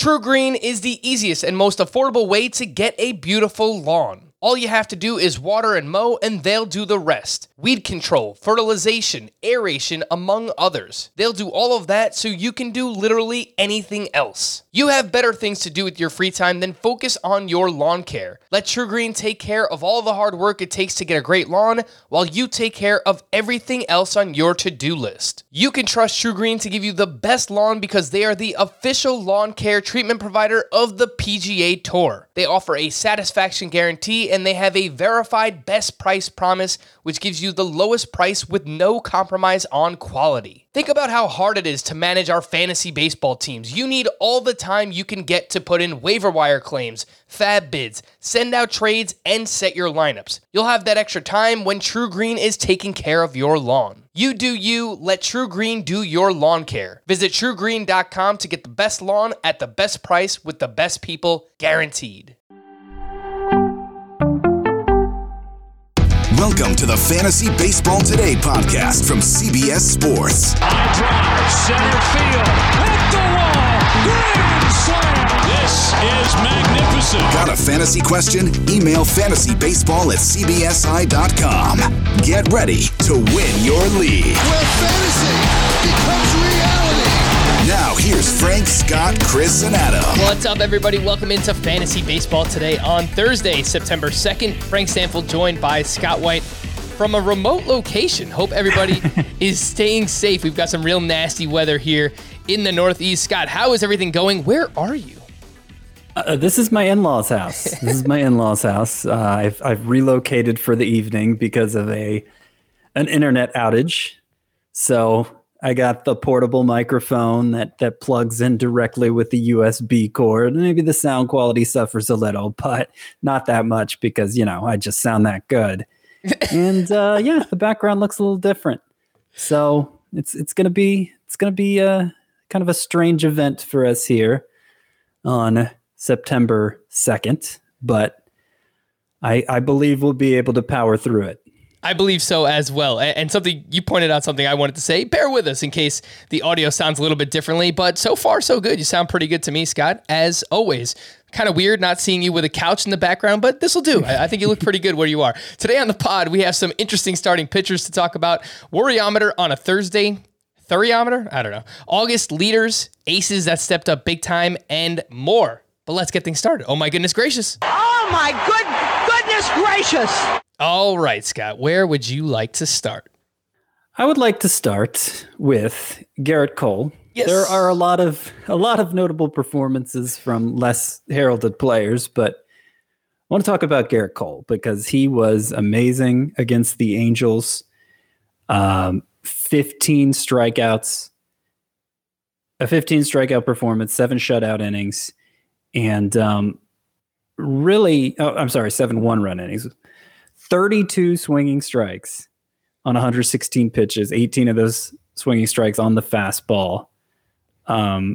TruGreen is the easiest and most affordable way to get a beautiful lawn. All you have to do is water and mow, and they'll do the rest. Weed control, fertilization, aeration, among others. They'll do all of that so you can do literally anything else. You have better things to do with your free time than focus on your lawn care. Let TruGreen take care of all the hard work it takes to get a great lawn, while you take care of everything else on your to-do list. You can trust TruGreen to give you the best lawn because they are the official lawn care treatment provider of the PGA Tour. They offer a satisfaction guarantee, and they have a verified best price promise, which gives you the lowest price with no compromise on quality. Think about how hard it is to manage our fantasy baseball teams. You need all the time you can get to put in waiver wire claims, fab bids, send out trades, and set your lineups. You'll have that extra time when TruGreen is taking care of your lawn. You do you, let TruGreen do your lawn care. Visit TruGreen.com to get the best lawn at the best price with the best people guaranteed. Welcome to the Fantasy Baseball Today podcast from CBS Sports. High drive, center field, hit the wall, grand slam. This is magnificent. Got a fantasy question? Email fantasybaseball@cbsi.com. Get ready to win your league. Where fantasy becomes reality. Now here's Frank, Scott, Chris, and Adam. What's up, everybody? Welcome into Fantasy Baseball Today on Thursday, September 2nd. Frank Stanfield joined by Scott White from a remote location. Hope everybody is staying safe. We've got some real nasty weather here in the Northeast. Scott, how is everything going? Where are you? This is my in-laws' house. I've relocated for the evening because of an internet outage. So I got the portable microphone that plugs in directly with the USB cord. Maybe the sound quality suffers a little, but not that much because, I just sound that good. And the background looks a little different. So it's gonna be kind of a strange event for us here on September 2nd, but I believe we'll be able to power through it. I believe so as well. And something you pointed out, something I wanted to say, bear with us in case the audio sounds a little bit differently, but so far so good. You sound pretty good to me, Scott, as always. Kind of weird not seeing you with a couch in the background, but this will do. I think you look pretty good where you are. Today on the pod, we have some interesting starting pitchers to talk about. Worryometer on a Thursday. Thuriometer? I don't know. August leaders, aces that stepped up big time, and more. But let's get things started. Oh my goodness gracious. Oh my goodness gracious. All right, Scott, where would you like to start? I would like to start with Garrett Cole. Yes. There are a lot of notable performances from less heralded players, but I want to talk about Garrett Cole because he was amazing against the Angels. 15 strikeouts, a 15 strikeout performance, 7 shutout innings, and 7 1-run innings. 32 swinging strikes on 116 pitches, 18 of those swinging strikes on the fastball. And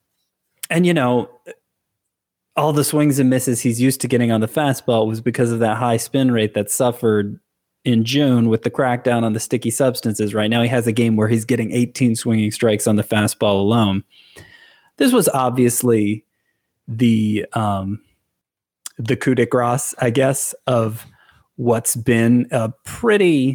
all the swings and misses he's used to getting on the fastball was because of that high spin rate that suffered in June with the crackdown on the sticky substances. Right now he has a game where he's getting 18 swinging strikes on the fastball alone. This was obviously the coup de grace, I guess, of what's been a pretty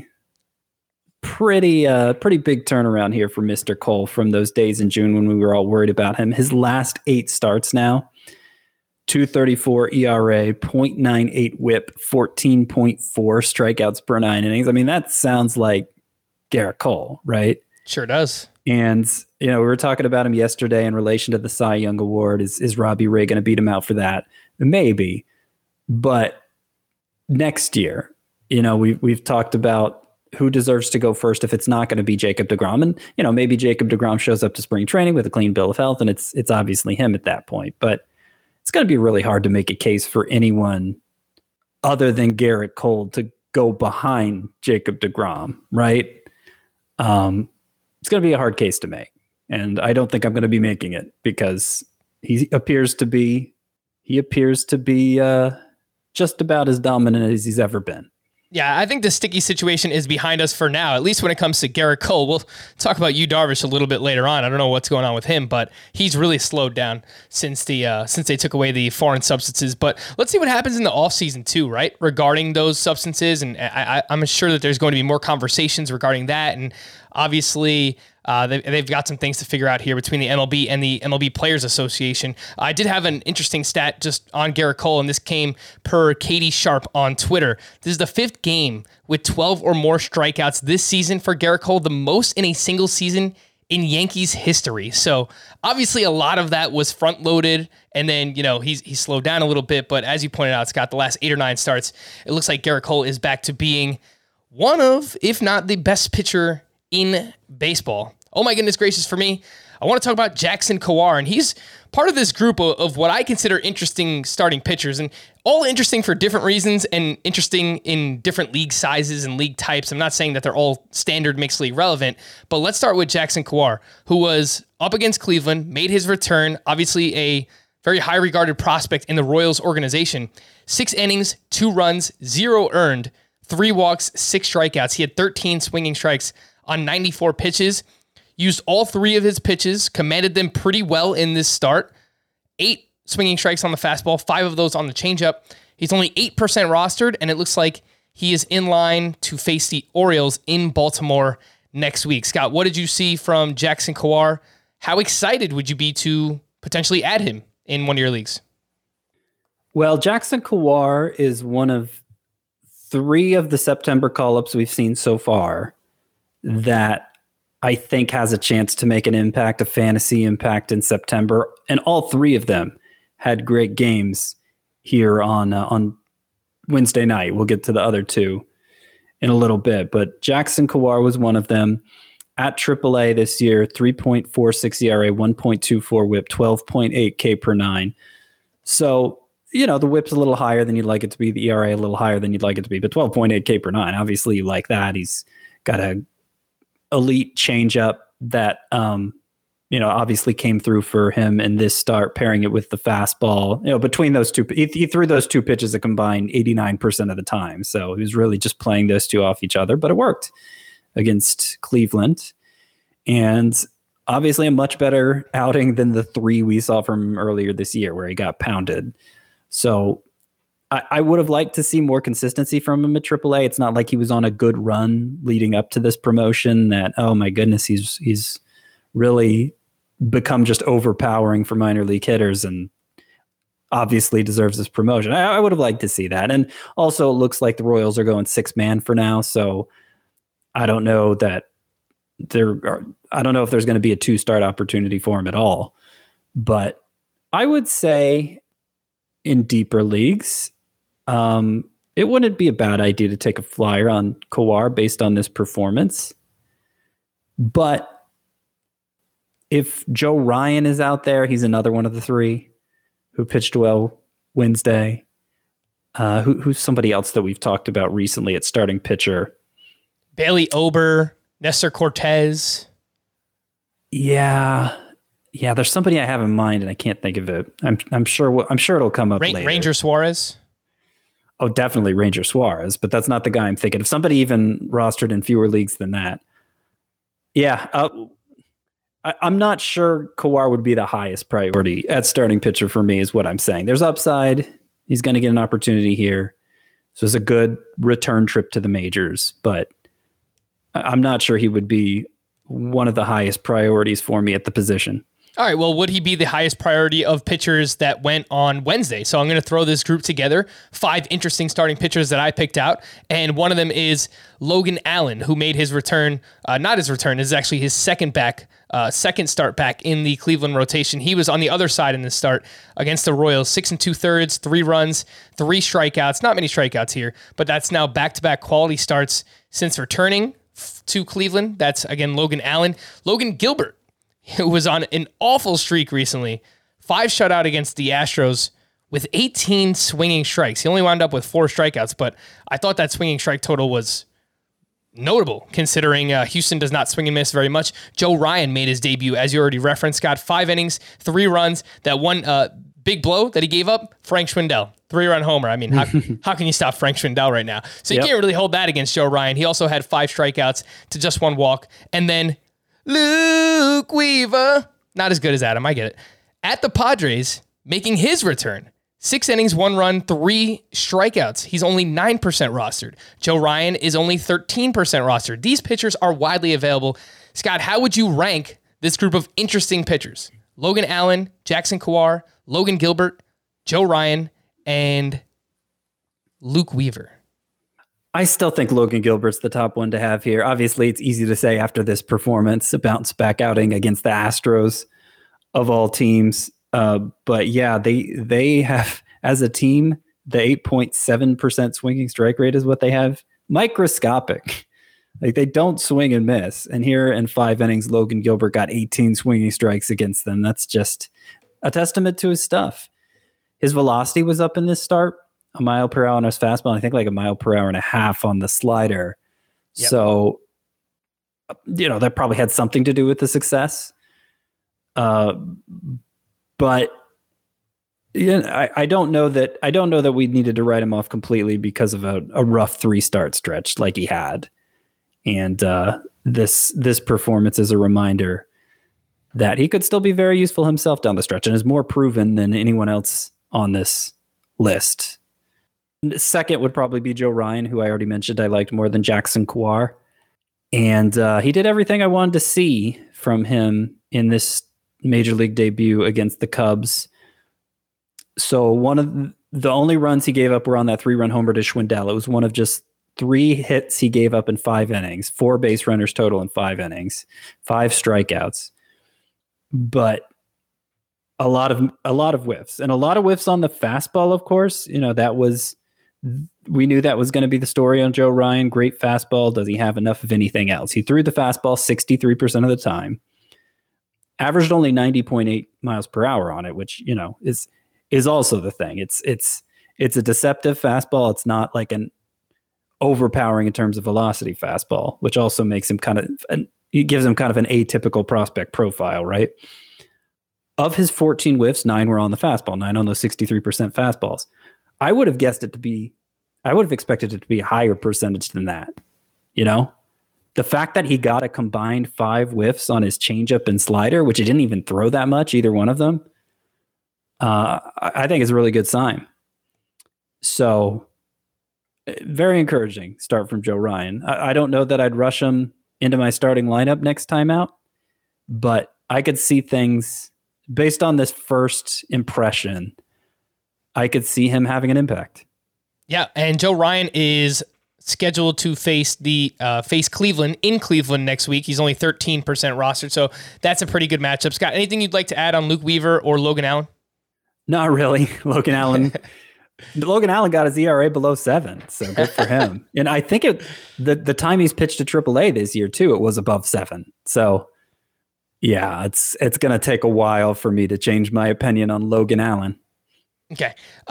big turnaround here for Mr. Cole from those days in June when we were all worried about him. His last 8 starts now, 2.34 ERA, 0.98 whip, 14.4 strikeouts per 9 innings. I mean, that sounds like Garrett Cole, right? Sure does. And, we were talking about him yesterday in relation to the Cy Young Award. Is Robbie Ray going to beat him out for that? Maybe. But next year, we've talked about who deserves to go first if it's not going to be Jacob deGrom. And, maybe Jacob deGrom shows up to spring training with a clean bill of health and it's obviously him at that point. But it's going to be really hard to make a case for anyone other than Garrett Cole to go behind Jacob deGrom, right? It's going to be a hard case to make. And I don't think I'm going to be making it because he appears to be just about as dominant as he's ever been. Yeah, I think the sticky situation is behind us for now, at least when it comes to Garrett Cole. We'll talk about Yu Darvish a little bit later on. I don't know what's going on with him, but he's really slowed down since they took away the foreign substances. But let's see what happens in the offseason too, right? Regarding those substances, and I'm sure that there's going to be more conversations regarding that, and obviously they've got some things to figure out here between the MLB and the MLB Players Association. I did have an interesting stat just on Garrett Cole, and this came per Katie Sharp on Twitter. This is the 5th game with 12 or more strikeouts this season for Garrett Cole, the most in a single season in Yankees history. So obviously a lot of that was front loaded, and then, he slowed down a little bit, but as you pointed out, Scott, the last 8 or 9 starts, it looks like Garrett Cole is back to being one of, if not the best pitcher in baseball. Oh my goodness gracious, for me, I want to talk about Jackson Kowar, and he's part of this group of what I consider interesting starting pitchers, and all interesting for different reasons and interesting in different league sizes and league types. I'm not saying that they're all standard mixed league relevant, but let's start with Jackson Kowar, who was up against Cleveland, made his return, obviously a very high regarded prospect in the Royals organization. 6 innings, 2 runs, 0 earned, 3 walks, 6 strikeouts. He had 13 swinging strikes on 94 pitches. Used all 3 of his pitches, commanded them pretty well in this start. 8 swinging strikes on the fastball, 5 of those on the changeup. He's only 8% rostered, and it looks like he is in line to face the Orioles in Baltimore next week. Scott, what did you see from Jackson Kowar? How excited would you be to potentially add him in one of your leagues? Well, Jackson Kowar is one of 3 of the September call-ups we've seen so far that I think has a chance to make an impact, a fantasy impact in September. And all 3 of them had great games here on Wednesday night. We'll get to the other 2 in a little bit, but Jackson Kowar was one of them. At AAA this year, 3.46 ERA, 1.24 whip, 12.8 K per 9. So, the whip's a little higher than you'd like it to be, the ERA a little higher than you'd like it to be, but 12.8 K per 9, obviously you like that. He's got a elite changeup that, obviously came through for him in this start, pairing it with the fastball. Between those 2, he threw those 2 pitches a combined 89% of the time. So he was really just playing those 2 off each other, but it worked against Cleveland. And obviously a much better outing than the 3 we saw from him earlier this year where he got pounded. So I would have liked to see more consistency from him at AAA. It's not like he was on a good run leading up to this promotion that, oh my goodness, he's really become just overpowering for minor league hitters and obviously deserves this promotion. I would have liked to see that. And also it looks like the Royals are going 6-man for now. So I don't know that I don't know if there's going to be a 2-start opportunity for him at all, but I would say in deeper leagues, it wouldn't be a bad idea to take a flyer on Kowar based on this performance. But if Joe Ryan is out there, he's another one of the 3 who pitched well Wednesday. Who's somebody else that we've talked about recently at starting pitcher? Bailey Ober, Nestor Cortez. Yeah. There's somebody I have in mind and I can't think of it. I'm sure it'll come up later. Ranger Suarez. Oh, definitely Ranger Suarez, but that's not the guy I'm thinking of. Somebody even rostered in fewer leagues than that. Yeah. I'm not sure Kowar would be the highest priority at starting pitcher for me is what I'm saying. There's upside. He's going to get an opportunity here. So it's a good return trip to the majors, but I'm not sure he would be one of the highest priorities for me at the position. All right, well, would he be the highest priority of pitchers that went on Wednesday? So I'm going to throw this group together, 5 interesting starting pitchers that I picked out, and one of them is Logan Allen, who made his return, not his return, this is actually his second start back in the Cleveland rotation. He was on the other side in this start against the Royals, 6 2/3, 3 runs, 3 strikeouts, not many strikeouts here, but that's now back-to-back quality starts since returning to Cleveland. That's, again, Logan Allen. Logan Gilbert, who was on an awful streak recently, 5 shutout against the Astros with 18 swinging strikes. He only wound up with 4 strikeouts, but I thought that swinging strike total was notable considering Houston does not swing and miss very much. Joe Ryan made his debut, as you already referenced, got 5 innings, 3 runs. That one big blow that he gave up, Frank Schwindel. 3-run homer. I mean, how can you stop Frank Schwindel right now? So you can't really hold that against Joe Ryan. He also had 5 strikeouts to just 1 walk. And then Luke Weaver, not as good as Adam, I get it, at the Padres, making his return. 6 innings, 1 run, 3 strikeouts. He's only 9% rostered. Joe Ryan is only 13% rostered. These pitchers are widely available. Scott, how would you rank this group of interesting pitchers? Logan Allen, Jackson Kowar, Logan Gilbert, Joe Ryan, and Luke Weaver. I still think Logan Gilbert's the top one to have here. Obviously, it's easy to say after this performance, a bounce back outing against the Astros of all teams. But yeah, they have, as a team, the 8.7% swinging strike rate is what they have. Microscopic. Like, they don't swing and miss. And here in 5 innings, Logan Gilbert got 18 swinging strikes against them. That's just a testament to his stuff. His velocity was up in this start, 1 mile per hour on his fastball, and I think like 1.5 miles per hour on the slider. Yep. So, that probably had something to do with the success. But I don't know that we needed to write him off completely because of a rough 3-start stretch like he had. And this performance is a reminder that he could still be very useful himself down the stretch and is more proven than anyone else on this list. Second would probably be Joe Ryan, who I already mentioned I liked more than Jackson Kowar. And he did everything I wanted to see from him in this major league debut against the Cubs. So one of the only runs he gave up were on that 3-run homer to Schwindel. It was one of just 3 hits he gave up in 5 innings, 4 base runners total in 5 innings, 5 strikeouts, but a lot of whiffs and a lot of whiffs on the fastball. Of course, we knew that was going to be the story on Joe Ryan. Great fastball. Does he have enough of anything else? He threw the fastball 63% of the time, averaged only 90.8 miles per hour on it, which, is also the thing. It's a deceptive fastball. It's not like an overpowering in terms of velocity fastball, which also makes him it gives him kind of an atypical prospect profile, right? Of his 14 whiffs, 9 were on the fastball, 9 on those 63% fastballs. I would have expected it to be a higher percentage than that. The fact that he got a combined 5 whiffs on his changeup and slider, which he didn't even throw that much, either one of them, I think is a really good sign. So, very encouraging start from Joe Ryan. I don't know that I'd rush him into my starting lineup next time out, but I could see things based on this first impression. I could see him having an impact. Yeah, and Joe Ryan is scheduled to face Cleveland in Cleveland next week. He's only 13% rostered, so that's a pretty good matchup. Scott, anything you'd like to add on Luke Weaver or Logan Allen? Not really. Logan Allen got his ERA below 7, so good for him. And I think the time he's pitched to AAA this year too, it was above 7. So yeah, it's going to take a while for me to change my opinion on Logan Allen. Okay.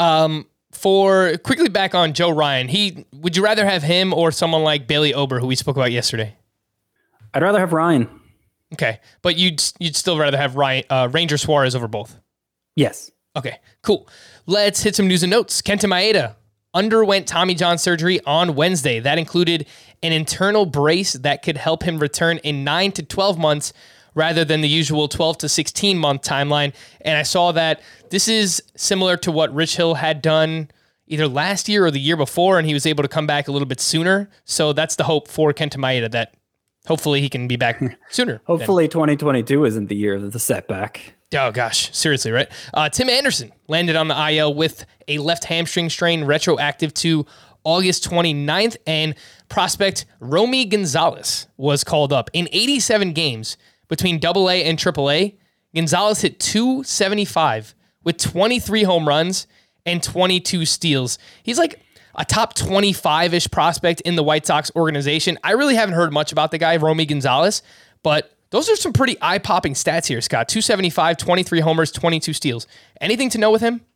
For quickly back on Joe Ryan, would you rather have him or someone like Bailey Ober, who we spoke about yesterday? I'd rather have Ryan. Okay, but you'd still rather have Ranger Suarez over both? Yes. Okay, cool. Let's hit some news and notes. Kenta Maeda underwent Tommy John surgery on Wednesday. That included an internal brace that could help him return in 9 to 12 months rather than the usual 12 to 16 month timeline. And I saw that this is similar to what Rich Hill had done either last year or the year before, and he was able to come back a little bit sooner. So that's the hope for Kenta Maeda, that hopefully he can be back sooner. Hopefully 2022 isn't the year of the setback. Oh, gosh. Seriously, right? Tim Anderson landed on the IL with a left hamstring strain retroactive to August 29th, and prospect Romy Gonzalez was called up. In 87 games between AA and AAA, Gonzalez hit .275 with 23 home runs and 22 steals. He's like a top 25-ish prospect in the White Sox organization. I really haven't heard much about the guy, Romy Gonzalez, but those are some pretty eye-popping stats here, Scott. 275, 23 homers, 22 steals. Anything to know with him?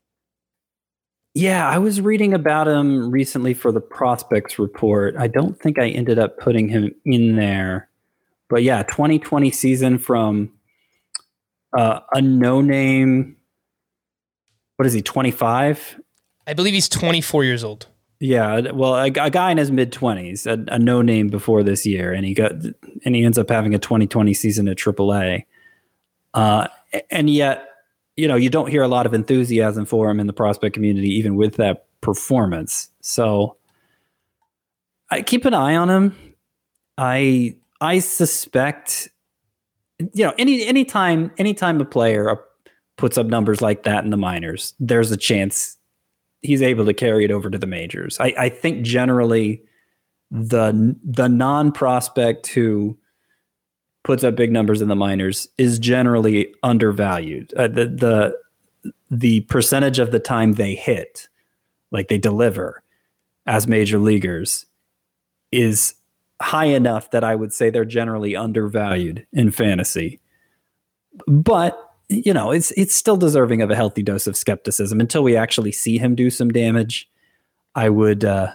Yeah, I was reading about him recently for the prospects report. I don't think I ended up putting him in there. But yeah, 2020 season from a no-name, what is he, 25? I believe he's 24 years old. Yeah, well, a guy in his mid-20s, a no-name before this year, and he ends up having a 2020 season at AAA. And yet, you don't hear a lot of enthusiasm for him in the prospect community, even with that performance. So I keep an eye on him. I suspect, anytime a player puts up numbers like that in the minors, there's a chance he's able to carry it over to the majors. I think generally the non-prospect who puts up big numbers in the minors is generally undervalued. The percentage of the time they hit, like they deliver as major leaguers, is high enough that I would say they're generally undervalued in fantasy. But it's still deserving of a healthy dose of skepticism until we actually see him do some damage. I would, I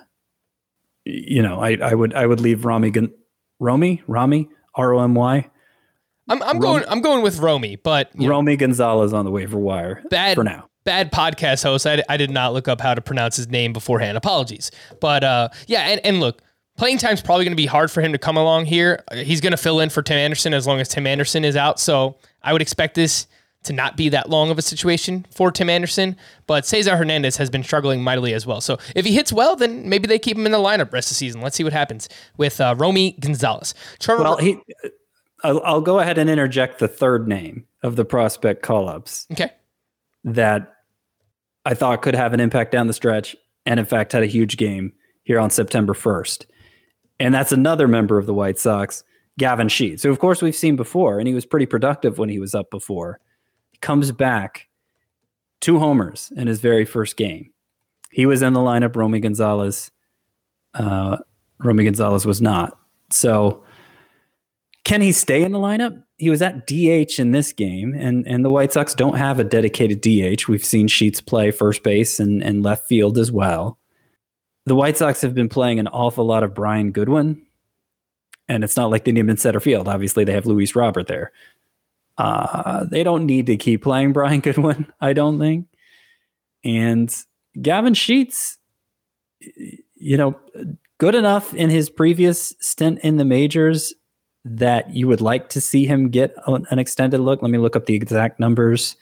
would leave Romy, R-O-M-Y. I'm going with Romy, but Romy Gonzalez on the waiver wire for now. Bad podcast host. I did not look up how to pronounce his name beforehand. Apologies. But and look, playing time's probably going to be hard for him to come along here. He's going to fill in for Tim Anderson as long as Tim Anderson is out. So I would expect this to not be that long of a situation for Tim Anderson, but Cesar Hernandez has been struggling mightily as well. So if he hits well, then maybe they keep him in the lineup rest of the season. Let's see what happens with Romy Gonzalez. I'll go ahead and interject the third name of the prospect call-ups. Okay. That I thought could have an impact down the stretch, and in fact had a huge game here on September 1st. And that's another member of the White Sox, Gavin Sheets, who of course we've seen before, and he was pretty productive when he was up before. Comes back, 2 homers in his very first game. He was in the lineup. Romy Gonzalez was not. So can he stay in the lineup? He was at DH in this game, and the White Sox don't have a dedicated DH. We've seen Sheets play first base and left field as well. The White Sox have been playing an awful lot of Brian Goodwin, and it's not like they need him in center field. Obviously, they have Luis Robert there. They don't need to keep playing Brian Goodwin, I don't think. And Gavin Sheets, good enough in his previous stint in the majors that you would like to see him get an extended look. Let me look up the exact numbers.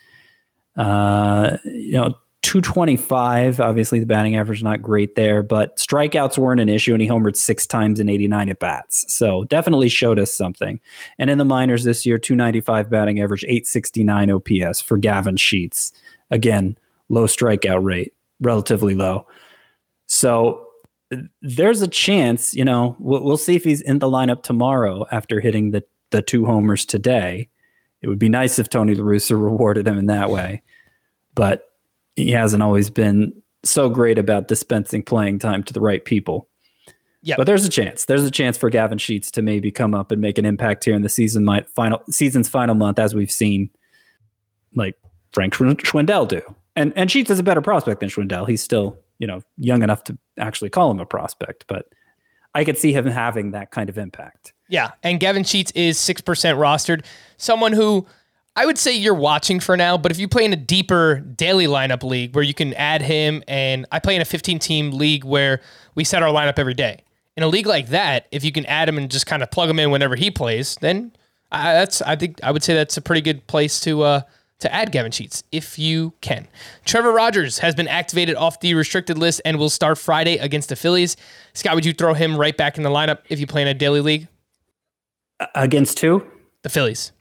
225, obviously the batting average is not great there, but strikeouts weren't an issue, and he homered 6 times in 89 at-bats. So definitely showed us something. And in the minors this year, 295 batting average, 869 OPS for Gavin Sheets. Again, low strikeout rate, relatively low. So there's a chance, we'll see if he's in the lineup tomorrow after hitting the 2 homers today. It would be nice if Tony La Russa rewarded him in that way, but he hasn't always been so great about dispensing playing time to the right people. Yeah, but there's a chance. There's a chance for Gavin Sheets to maybe come up and make an impact here in the season's final month, as we've seen, like Frank Schwindel do. And Sheets is a better prospect than Schwindel. He's still, young enough to actually call him a prospect, but I could see him having that kind of impact. Yeah, and Gavin Sheets is 6% rostered. Someone who I would say you're watching for now, but if you play in a deeper daily lineup league where you can add him, and I play in a 15-team league where we set our lineup every day. In a league like that, if you can add him and just kind of plug him in whenever he plays, then I would say that's a pretty good place to add Gavin Sheets if you can. Trevor Rogers has been activated off the restricted list and will start Friday against the Phillies. Scott, would you throw him right back in the lineup if you play in a daily league? Against who? The Phillies.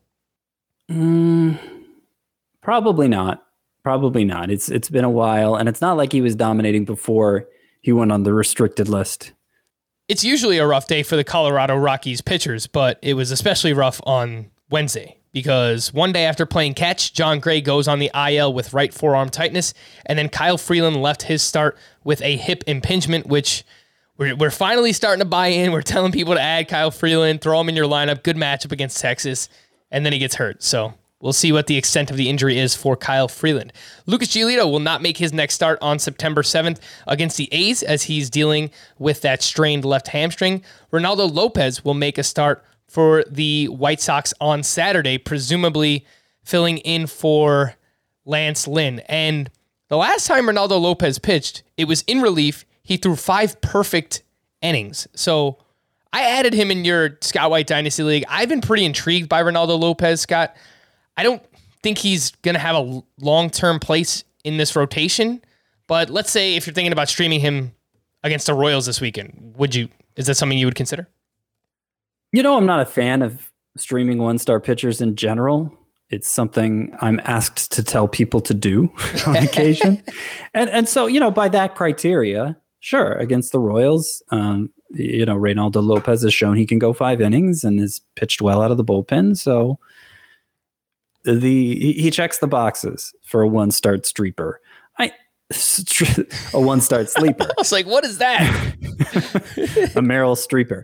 Probably not. It's been a while, and it's not like he was dominating before he went on the restricted list. It's usually a rough day for the Colorado Rockies pitchers, but it was especially rough on Wednesday because one day after playing catch, John Gray goes on the IL with right forearm tightness, and then Kyle Freeland left his start with a hip impingement, which we're finally starting to buy in. We're telling people to add Kyle Freeland, throw him in your lineup, good matchup against Texas. And then he gets hurt. So we'll see what the extent of the injury is for Kyle Freeland. Lucas Giolito will not make his next start on September 7th against the A's as he's dealing with that strained left hamstring. Ronaldo Lopez will make a start for the White Sox on Saturday, presumably filling in for Lance Lynn. And The last time Ronaldo Lopez pitched, it was in relief. He threw 5 perfect innings. So I added him in your Scott White Dynasty League. I've been pretty intrigued by Ronaldo Lopez, Scott. I don't think he's going to have a long-term place in this rotation, but let's say if you're thinking about streaming him against the Royals this weekend, is that something you would consider? I'm not a fan of streaming one-star pitchers in general. It's something I'm asked to tell people to do on occasion. And so, by that criteria, sure, against the Royals, Reynaldo Lopez has shown he can go 5 innings and has pitched well out of the bullpen. So he checks the boxes for a one-start streeper. A one-start sleeper. I was like, what is that? A Merrill Streeper.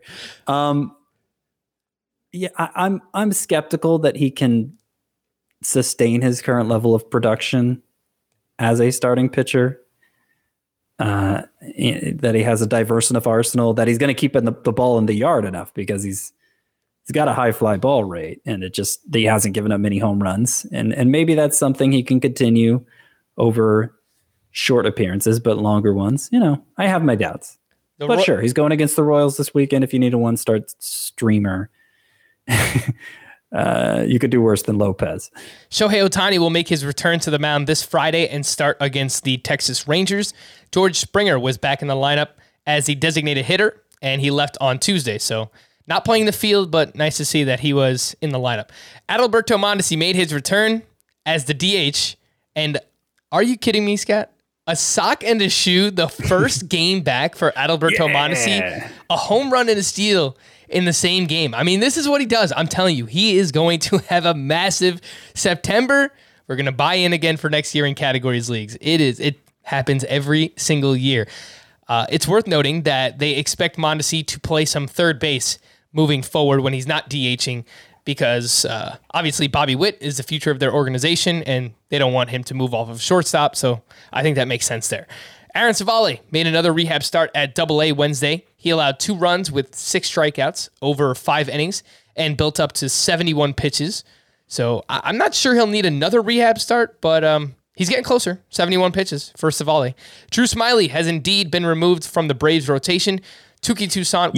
I'm skeptical that he can sustain his current level of production as a starting pitcher. That he has a diverse enough arsenal, that he's going to keep the ball in the yard enough, because he's got a high fly ball rate, and he hasn't given up many home runs, and maybe that's something he can continue over short appearances, but longer ones. I have my doubts, but sure, he's going against the Royals this weekend. If you need a one-start streamer, you could do worse than Lopez. Shohei Ohtani will make his return to the mound this Friday and start against the Texas Rangers. George Springer was back in the lineup as the designated hitter, and he left on Tuesday. So not playing the field, but nice to see that he was in the lineup. Adalberto Mondesi made his return as the DH. And are you kidding me, Scott? A sock and a shoe, the first game back for Adalberto Mondesi. A home run and a steal in the same game. I mean, this is what he does. I'm telling you, he is going to have a massive September. We're going to buy in again for next year in categories leagues. It happens every single year. It's worth noting that they expect Mondesi to play some third base moving forward when he's not DHing, because obviously Bobby Witt is the future of their organization, and they don't want him to move off of shortstop, so I think that makes sense there. Aaron Civale made another rehab start at AA Wednesday. He allowed 2 runs with 6 strikeouts over 5 innings and built up to 71 pitches. So I'm not sure he'll need another rehab start, but he's getting closer. 71 pitches for Civale. Drew Smyly has indeed been removed from the Braves rotation. Touki Toussaint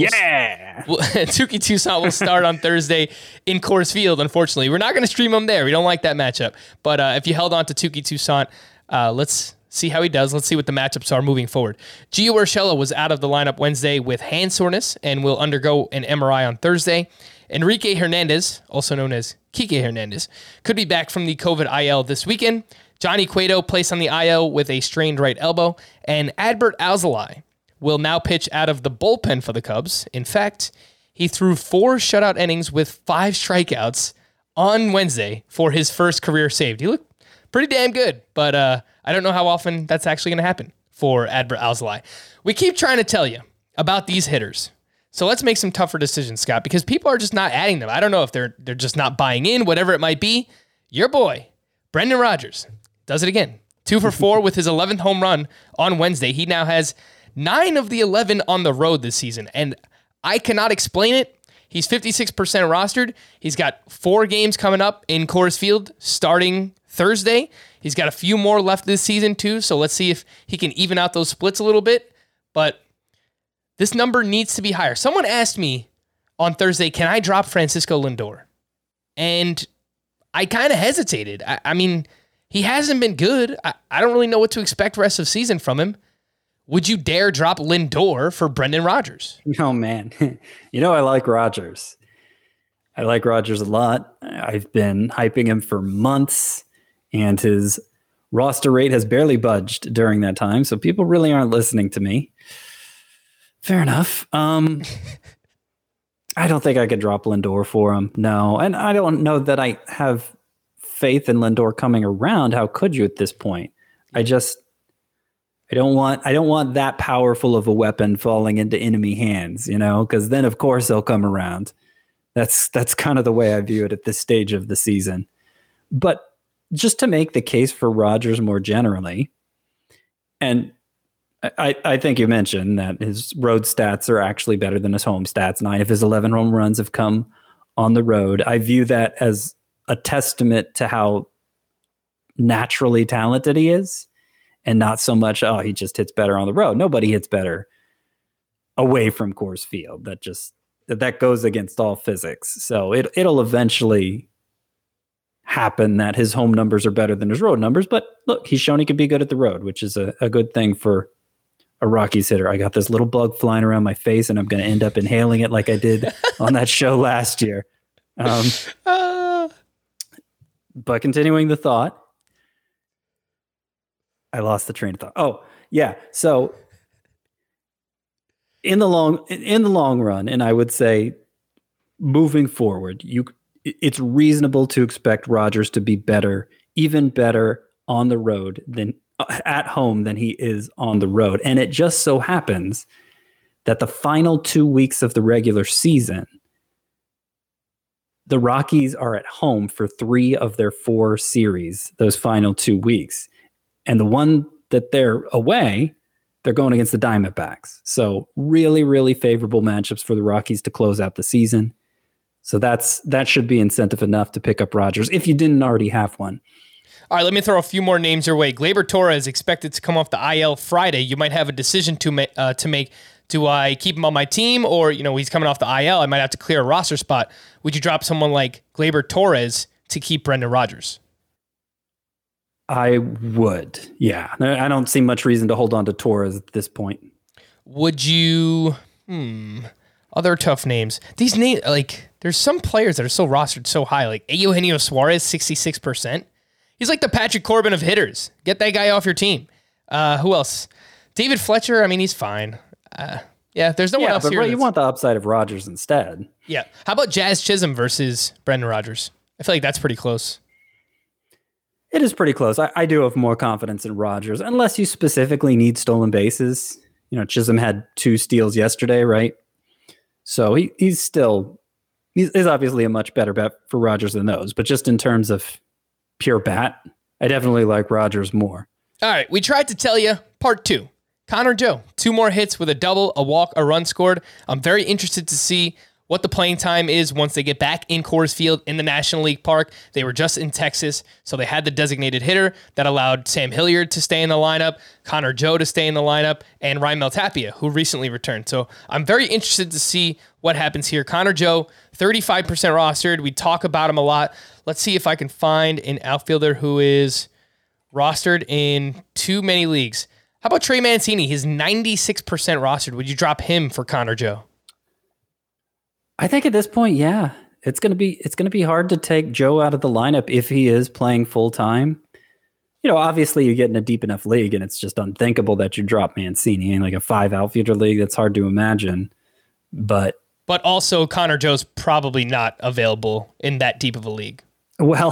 will start on Thursday in Coors Field, unfortunately. We're not going to stream him there. We don't like that matchup. But if you held on to Touki Toussaint, let's see how he does. Let's see what the matchups are moving forward. Gio Urshela was out of the lineup Wednesday with hand soreness and will undergo an MRI on Thursday. Enrique Hernandez, also known as Kike Hernandez, could be back from the COVID IL this weekend. Johnny Cueto placed on the IL with a strained right elbow. And Adbert Alzolay will now pitch out of the bullpen for the Cubs. In fact, he threw 4 shutout innings with 5 strikeouts on Wednesday for his first career save. He looked pretty damn good, but I don't know how often that's actually going to happen for Adbert Alzolay. We keep trying to tell you about these hitters. So let's make some tougher decisions, Scott, because people are just not adding them. I don't know if they're just not buying in, whatever it might be. Your boy, Brendan Rodgers, does it again. 2 for 4 with his 11th home run on Wednesday. He now has 9 of the 11 on the road this season, and I cannot explain it. He's 56% rostered. He's got 4 games coming up in Coors Field starting Thursday. He's got a few more left this season too, so let's see if he can even out those splits a little bit. But this number needs to be higher. Someone asked me on Thursday, can I drop Francisco Lindor? And I kind of hesitated. I mean, he hasn't been good. I don't really know what to expect rest of season from him. Would you dare drop Lindor for Brendan Rodgers? Oh, man. I like Rodgers. I like Rodgers a lot. I've been hyping him for months, and his roster rate has barely budged during that time, so people really aren't listening to me. Fair enough. I don't think I could drop Lindor for him. No, and I don't know that I have faith in Lindor coming around. How could you at this point? I don't want that powerful of a weapon falling into enemy hands, because then of course they'll come around. That's kind of the way I view it at this stage of the season. But just to make the case for Rodgers more generally, and I think you mentioned that his road stats are actually better than his home stats. 9 of his 11 home runs have come on the road. I view that as a testament to how naturally talented he is, and not so much, oh, he just hits better on the road. Nobody hits better away from Coors Field. That goes against all physics. So it'll eventually happen that his home numbers are better than his road numbers. But look, he's shown he can be good at the road, which is a good thing for a Rockies hitter. I got this little bug flying around my face, and I'm going to end up inhaling it like I did on that show last year. But continuing the thought, I lost the train of thought. Oh, yeah. So in the long run, and I would say moving forward, it's reasonable to expect Rogers to be better, even better on the road than at home than he is on the road. And it just so happens that the final 2 weeks of the regular season, the Rockies are at home for 3 of their 4 series, those final 2 weeks. And the one that they're away, they're going against the Diamondbacks. So really, really favorable matchups for the Rockies to close out the season. So that should be incentive enough to pick up Rogers if you didn't already have one. All right, let me throw a few more names your way. Gleyber Torres expected to come off the IL Friday. You might have a decision to make. Do I keep him on my team, or he's coming off the IL? I might have to clear a roster spot. Would you drop someone like Gleyber Torres to keep Brendan Rodgers? I would, yeah. I don't see much reason to hold on to Torres at this point. Would you? Other tough names. These names, there's some players that are so rostered so high, like Eugenio Suarez, 66%. He's like the Patrick Corbin of hitters. Get that guy off your team. Who else? David Fletcher, he's fine. There's no one else here. You want the upside of Rodgers instead. Yeah. How about Jazz Chisholm versus Brendan Rodgers? I feel like that's pretty close. It is pretty close. I do have more confidence in Rodgers, unless you specifically need stolen bases. Chisholm had 2 steals yesterday, right? So he's obviously a much better bet for Rodgers than those. But just in terms of pure bat, I definitely like Rodgers more. All right, we tried to tell you, part 2. Connor Joe, 2 more hits with a double, a walk, a run scored. I'm very interested to see what the playing time is once they get back in Coors Field in the National League Park. They were just in Texas, so they had the designated hitter that allowed Sam Hilliard to stay in the lineup, Connor Joe to stay in the lineup, and Raimel Tapia, who recently returned. So I'm very interested to see what happens here. Connor Joe, 35% rostered. We talk about him a lot. Let's see if I can find an outfielder who is rostered in too many leagues. How about Trey Mancini? He's 96% rostered. Would you drop him for Connor Joe? I think at this point, yeah, it's gonna be hard to take Joe out of the lineup if he is playing full time. Obviously you get in a deep enough league, and it's just unthinkable that you drop Mancini in like a 5 outfielder league. That's hard to imagine, but also Connor Joe's probably not available in that deep of a league. Well,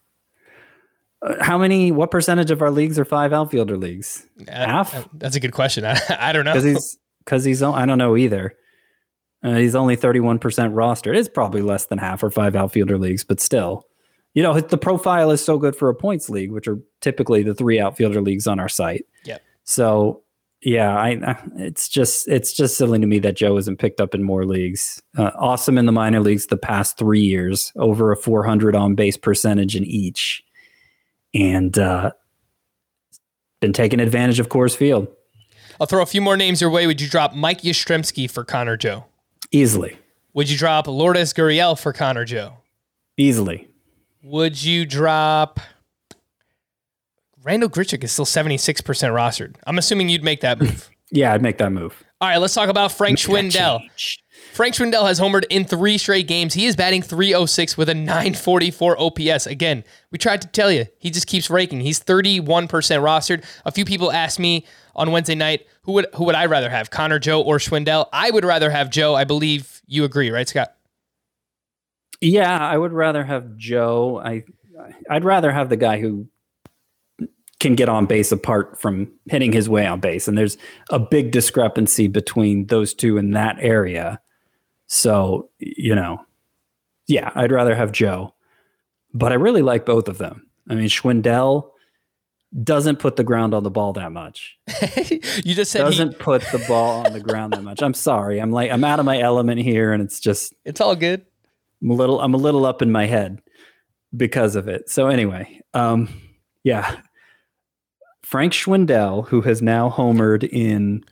what percentage of our leagues are 5 outfielder leagues? Half? That's a good question. I don't know. Because he's I don't know either. He's only 31% rostered. It's probably less than half or 5 outfielder leagues, but still, the profile is so good for a points league, which are typically the 3 outfielder leagues on our site. Yep. So yeah, it's just silly to me that Joe isn't picked up in more leagues. Awesome in the minor leagues the past 3 years, over a 400 on base percentage in each, and been taking advantage of Coors Field. I'll throw a few more names your way. Would you drop Mike Yastrzemski for Connor Joe? Easily. Would you drop Lourdes Gurriel for Connor Joe? Easily. Would you drop Randall Grichuk is still 76% rostered. I'm assuming you'd make that move. Yeah, I'd make that move. All right, let's talk about Frank Schwindel. Frank Schwindel has homered in 3 straight games. He is batting .306 with a .944 OPS. Again, we tried to tell you, he just keeps raking. He's 31% rostered. A few people asked me on Wednesday night, who would I rather have, Connor Joe or Schwindel? I would rather have Joe. I believe you agree, right, Scott? Yeah, I would rather have Joe. I'd rather have the guy who can get on base apart from hitting his way on base. And there's a big discrepancy between those two in that area. So, yeah, I'd rather have Joe. But I really like both of them. I mean, Schwindel doesn't put the ground on the ball that much. You just said doesn't put the ball on the ground that much. I'm sorry. I'm out of my element here, and it's all good. I'm a little up in my head because of it. So anyway, yeah. Frank Schwindel, who has now homered in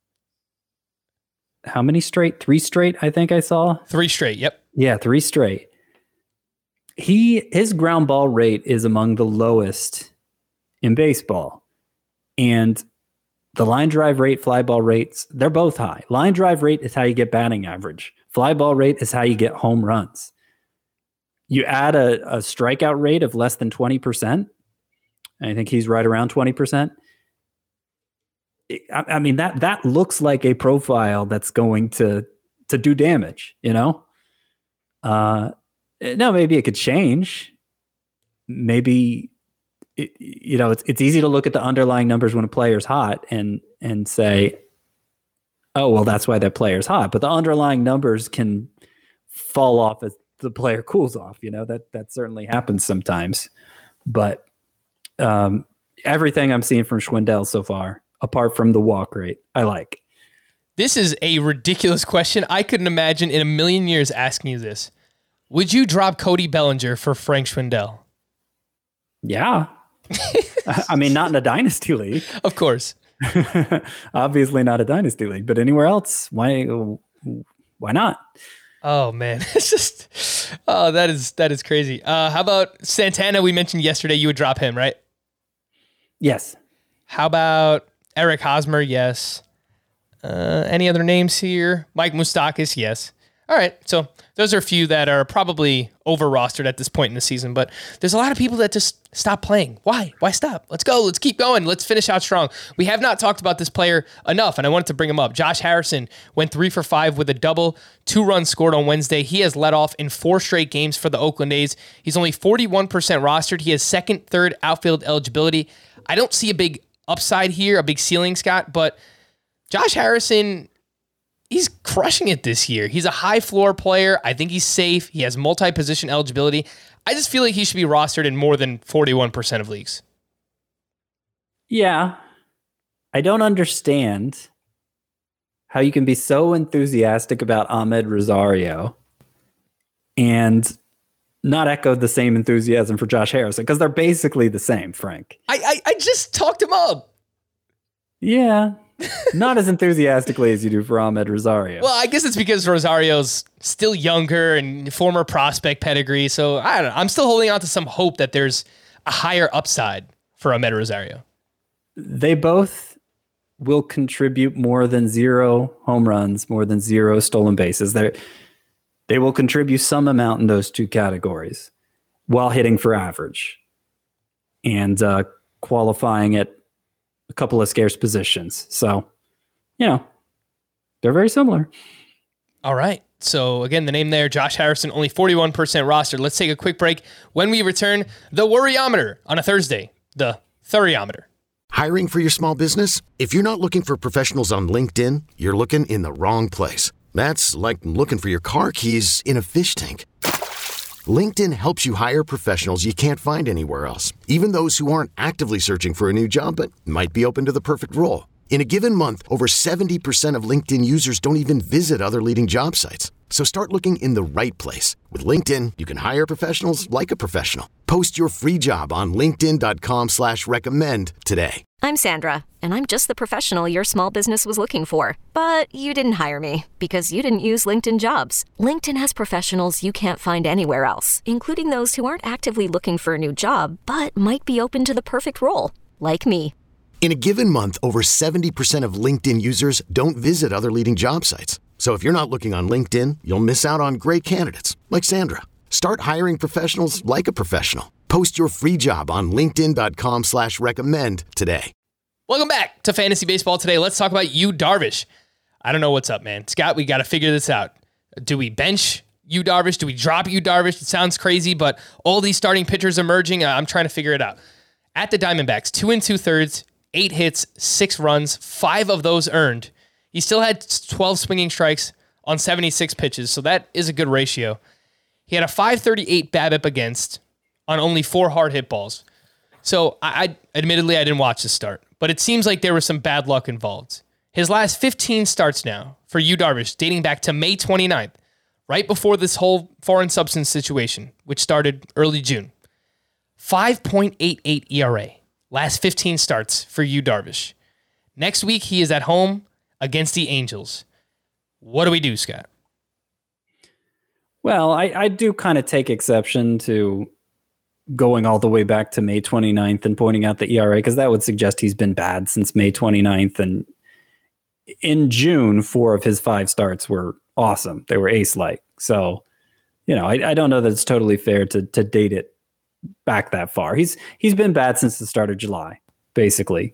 how many straight? 3 straight, I think I saw. 3 straight, yep. Yeah, 3 straight. His ground ball rate is among the lowest in baseball. And the line drive rate, fly ball rates, they're both high. Line drive rate is how you get batting average. Fly ball rate is how you get home runs. You add a strikeout rate of less than 20%. I think he's right around 20%. I mean, that looks like a profile that's going to do damage, you know? Now, maybe it could change. Maybe, it's easy to look at the underlying numbers when a player's hot and say, oh, well, that's why that player's hot. But the underlying numbers can fall off as the player cools off. That certainly happens sometimes. But everything I'm seeing from Schwindel so far, apart from the walk rate, I like. This is a ridiculous question. I couldn't imagine in a million years asking you this. Would you drop Cody Bellinger for Frank Schwindel? Yeah. I mean, not in a dynasty league. Of course. Obviously not a dynasty league, but anywhere else, why not? Oh man, it's just that is crazy. How about Santana? We mentioned yesterday you would drop him, right? Yes. How about Eric Hosmer? Yes. Any other names here? Mike Moustakas? Yes. All right, so those are a few that are probably over-rostered at this point in the season, but there's a lot of people that just stop playing. Why? Why stop? Let's go. Let's keep going. Let's finish out strong. We have not talked about this player enough, and I wanted to bring him up. Josh Harrison went 3 for 5 with a double, 2 runs scored on Wednesday. He has led off in 4 straight games for the Oakland A's. He's only 41% rostered. He has second, third outfield eligibility. I don't see a big upside here, a big ceiling, Scott, but Josh Harrison, he's crushing it this year. He's a high floor player. I think he's safe. He has multi-position eligibility. I just feel like he should be rostered in more than 41% of leagues. Yeah. I don't understand how you can be so enthusiastic about Ahmed Rosario and not echo the same enthusiasm for Josh Harrison, because they're basically the same, Frank. I just talked him up. Yeah. Not as enthusiastically as you do for Ahmed Rosario. Well, I guess it's because Rosario's still younger and former prospect pedigree. So I don't know. I'm still holding on to some hope that there's a higher upside for Ahmed Rosario. They both will contribute more than 0 home runs, more than 0 stolen bases. They will contribute some amount in those 2 categories while hitting for average and qualifying at a couple of scarce positions. So, they're very similar. All right. So again, the name there, Josh Harrison, only 41% rostered. Let's take a quick break. When we return, the Worryometer on a Thursday, the Thurryometer. Hiring for your small business? If you're not looking for professionals on LinkedIn, you're looking in the wrong place. That's like looking for your car keys in a fish tank. LinkedIn helps you hire professionals you can't find anywhere else, even those who aren't actively searching for a new job but might be open to the perfect role. In a given month, over 70% of LinkedIn users don't even visit other leading job sites. So start looking in the right place. With LinkedIn, you can hire professionals like a professional. Post your free job on linkedin.com/recommend today. I'm Sandra, and I'm just the professional your small business was looking for. But you didn't hire me because you didn't use LinkedIn Jobs. LinkedIn has professionals you can't find anywhere else, including those who aren't actively looking for a new job, but might be open to the perfect role, like me. In a given month, over 70% of LinkedIn users don't visit other leading job sites. So if you're not looking on LinkedIn, you'll miss out on great candidates like Sandra. Start hiring professionals like a professional. Post your free job on linkedin.com/recommend today. Welcome back to Fantasy Baseball Today. Let's talk about Yu Darvish. I don't know what's up, man. Scott, we got to figure this out. Do we bench Yu Darvish? Do we drop Yu Darvish? It sounds crazy, but all these starting pitchers emerging, I'm trying to figure it out. At the Diamondbacks, 2 2/3, 8 hits, 6 runs, 5 of those earned. He still had 12 swinging strikes on 76 pitches, so that is a good ratio. He had a .538 BABIP against on only 4 hard hit balls. So I admittedly, I didn't watch the start, but it seems like there was some bad luck involved. His last 15 starts now for Yu Darvish, dating back to May 29th, right before this whole foreign substance situation, which started early June. 5.88 ERA, last 15 starts for Yu Darvish. Next week, he is at home against the Angels. What do we do, Scott? Well, I do kind of take exception to going all the way back to May 29th and pointing out the ERA, because that would suggest he's been bad since May 29th. And in June, 4 of his 5 starts were awesome. They were ace-like. So, I don't know that it's totally fair to date it back that far. He's been bad since the start of July, basically.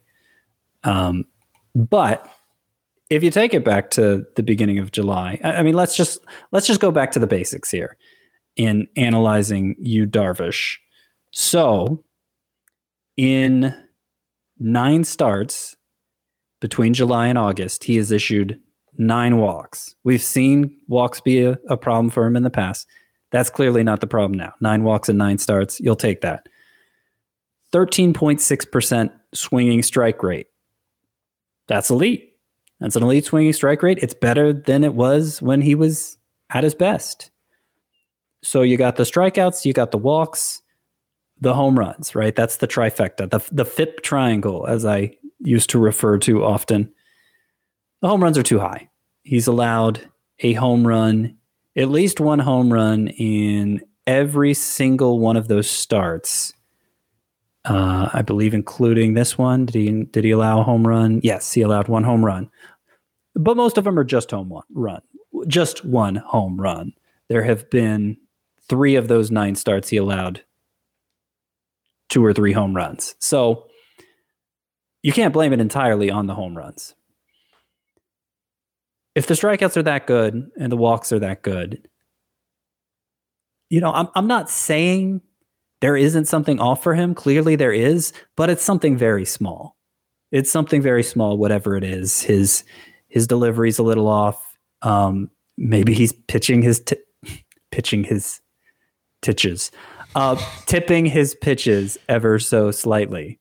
But if you take it back to the beginning of July, I mean, let's just go back to the basics here in analyzing Yu Darvish. So, in 9 starts between July and August, he has issued 9 walks. We've seen walks be a problem for him in the past. That's clearly not the problem now. 9 walks and 9 starts, you'll take that. 13.6% swinging strike rate. That's elite. That's an elite swinging strike rate. It's better than it was when he was at his best. So you got the strikeouts, you got the walks, the home runs, right? That's the trifecta, the FIP triangle, as I used to refer to often. The home runs are too high. He's allowed a home run, at least one home run in every single one of those starts. I believe including this one. Did he allow a home run? Yes, he allowed 1 home run. But most of them are just just 1 home run. There have been 3 of those 9 starts he allowed 2 or 3 home runs. So you can't blame it entirely on the home runs. If the strikeouts are that good and the walks are that good, I'm not saying there isn't something off for him. Clearly there is, but it's something very small. It's something very small, whatever it is. His delivery's a little off. Maybe he's tipping his pitches ever so slightly.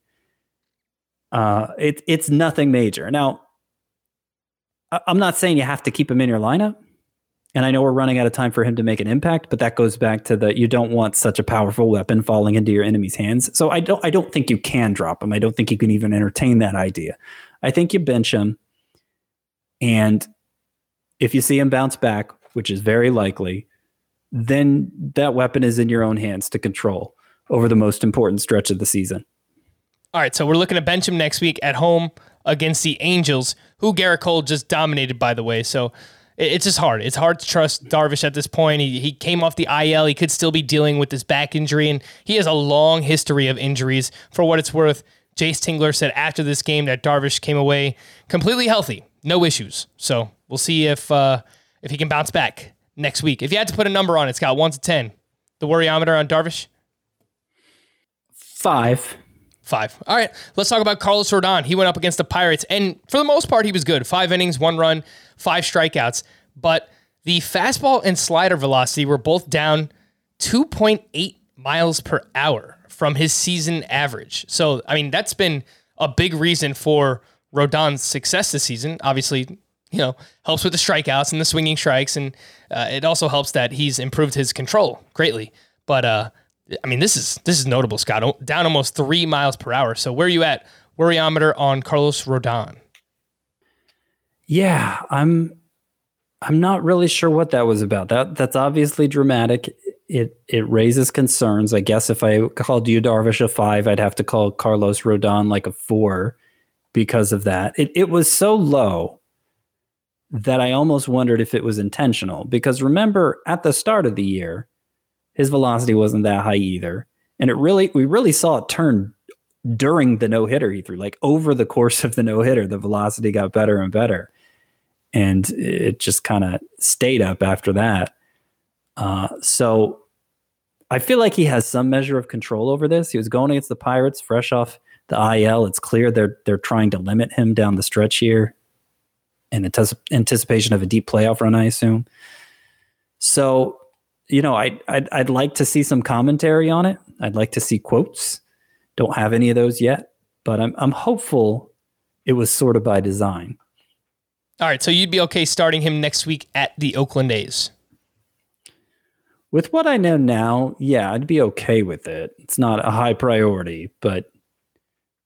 It's nothing major. Now, I'm not saying you have to keep him in your lineup. And I know we're running out of time for him to make an impact, but that goes back to you don't want such a powerful weapon falling into your enemy's hands. So I don't think you can drop him. I don't think you can even entertain that idea. I think you bench him. And if you see him bounce back, which is very likely, then that weapon is in your own hands to control over the most important stretch of the season. All right, so we're looking to bench him next week at home against the Angels, who Garrett Cole just dominated, by the way. So it's just hard. It's hard to trust Darvish at this point. He came off the IL. He could still be dealing with this back injury, and he has a long history of injuries. For what it's worth, Jace Tingler said after this game that Darvish came away completely healthy, no issues. So we'll see if he can bounce back next week. If you had to put a number on it, Scott, 1 to 10, the worryometer on Darvish? 5. All right, let's talk about Carlos Rodon. He went up against the Pirates, and for the most part, he was good. 5 innings, 1 run, 5 strikeouts. But the fastball and slider velocity were both down 2.8 miles per hour from his season average. So, I mean, that's been a big reason for Rodon's success this season. Obviously, helps with the strikeouts and the swinging strikes, and it also helps that he's improved his control greatly. But I mean, this is notable, Scott. Down almost 3 miles per hour. So where are you at? Worryometer on Carlos Rodon? Yeah, I'm not really sure what that was about. That's obviously dramatic. It raises concerns. I guess if I called Yu Darvish a 5, I'd have to call Carlos Rodon like a 4 because of that. It was so low that I almost wondered if it was intentional. Because remember, at the start of the year, his velocity wasn't that high either. And we really saw it turn during the no-hitter he threw. Like over the course of the no-hitter, the velocity got better and better. And it just kind of stayed up after that. So I feel like he has some measure of control over this. He was going against the Pirates fresh off the IL. It's clear they're trying to limit him down the stretch here in anticipation of a deep playoff run, I assume. So, I'd like to see some commentary on it. I'd like to see quotes. Don't have any of those yet, but I'm hopeful it was sort of by design. All right, so you'd be okay starting him next week at the Oakland A's? With what I know now, yeah, I'd be okay with it. It's not a high priority, but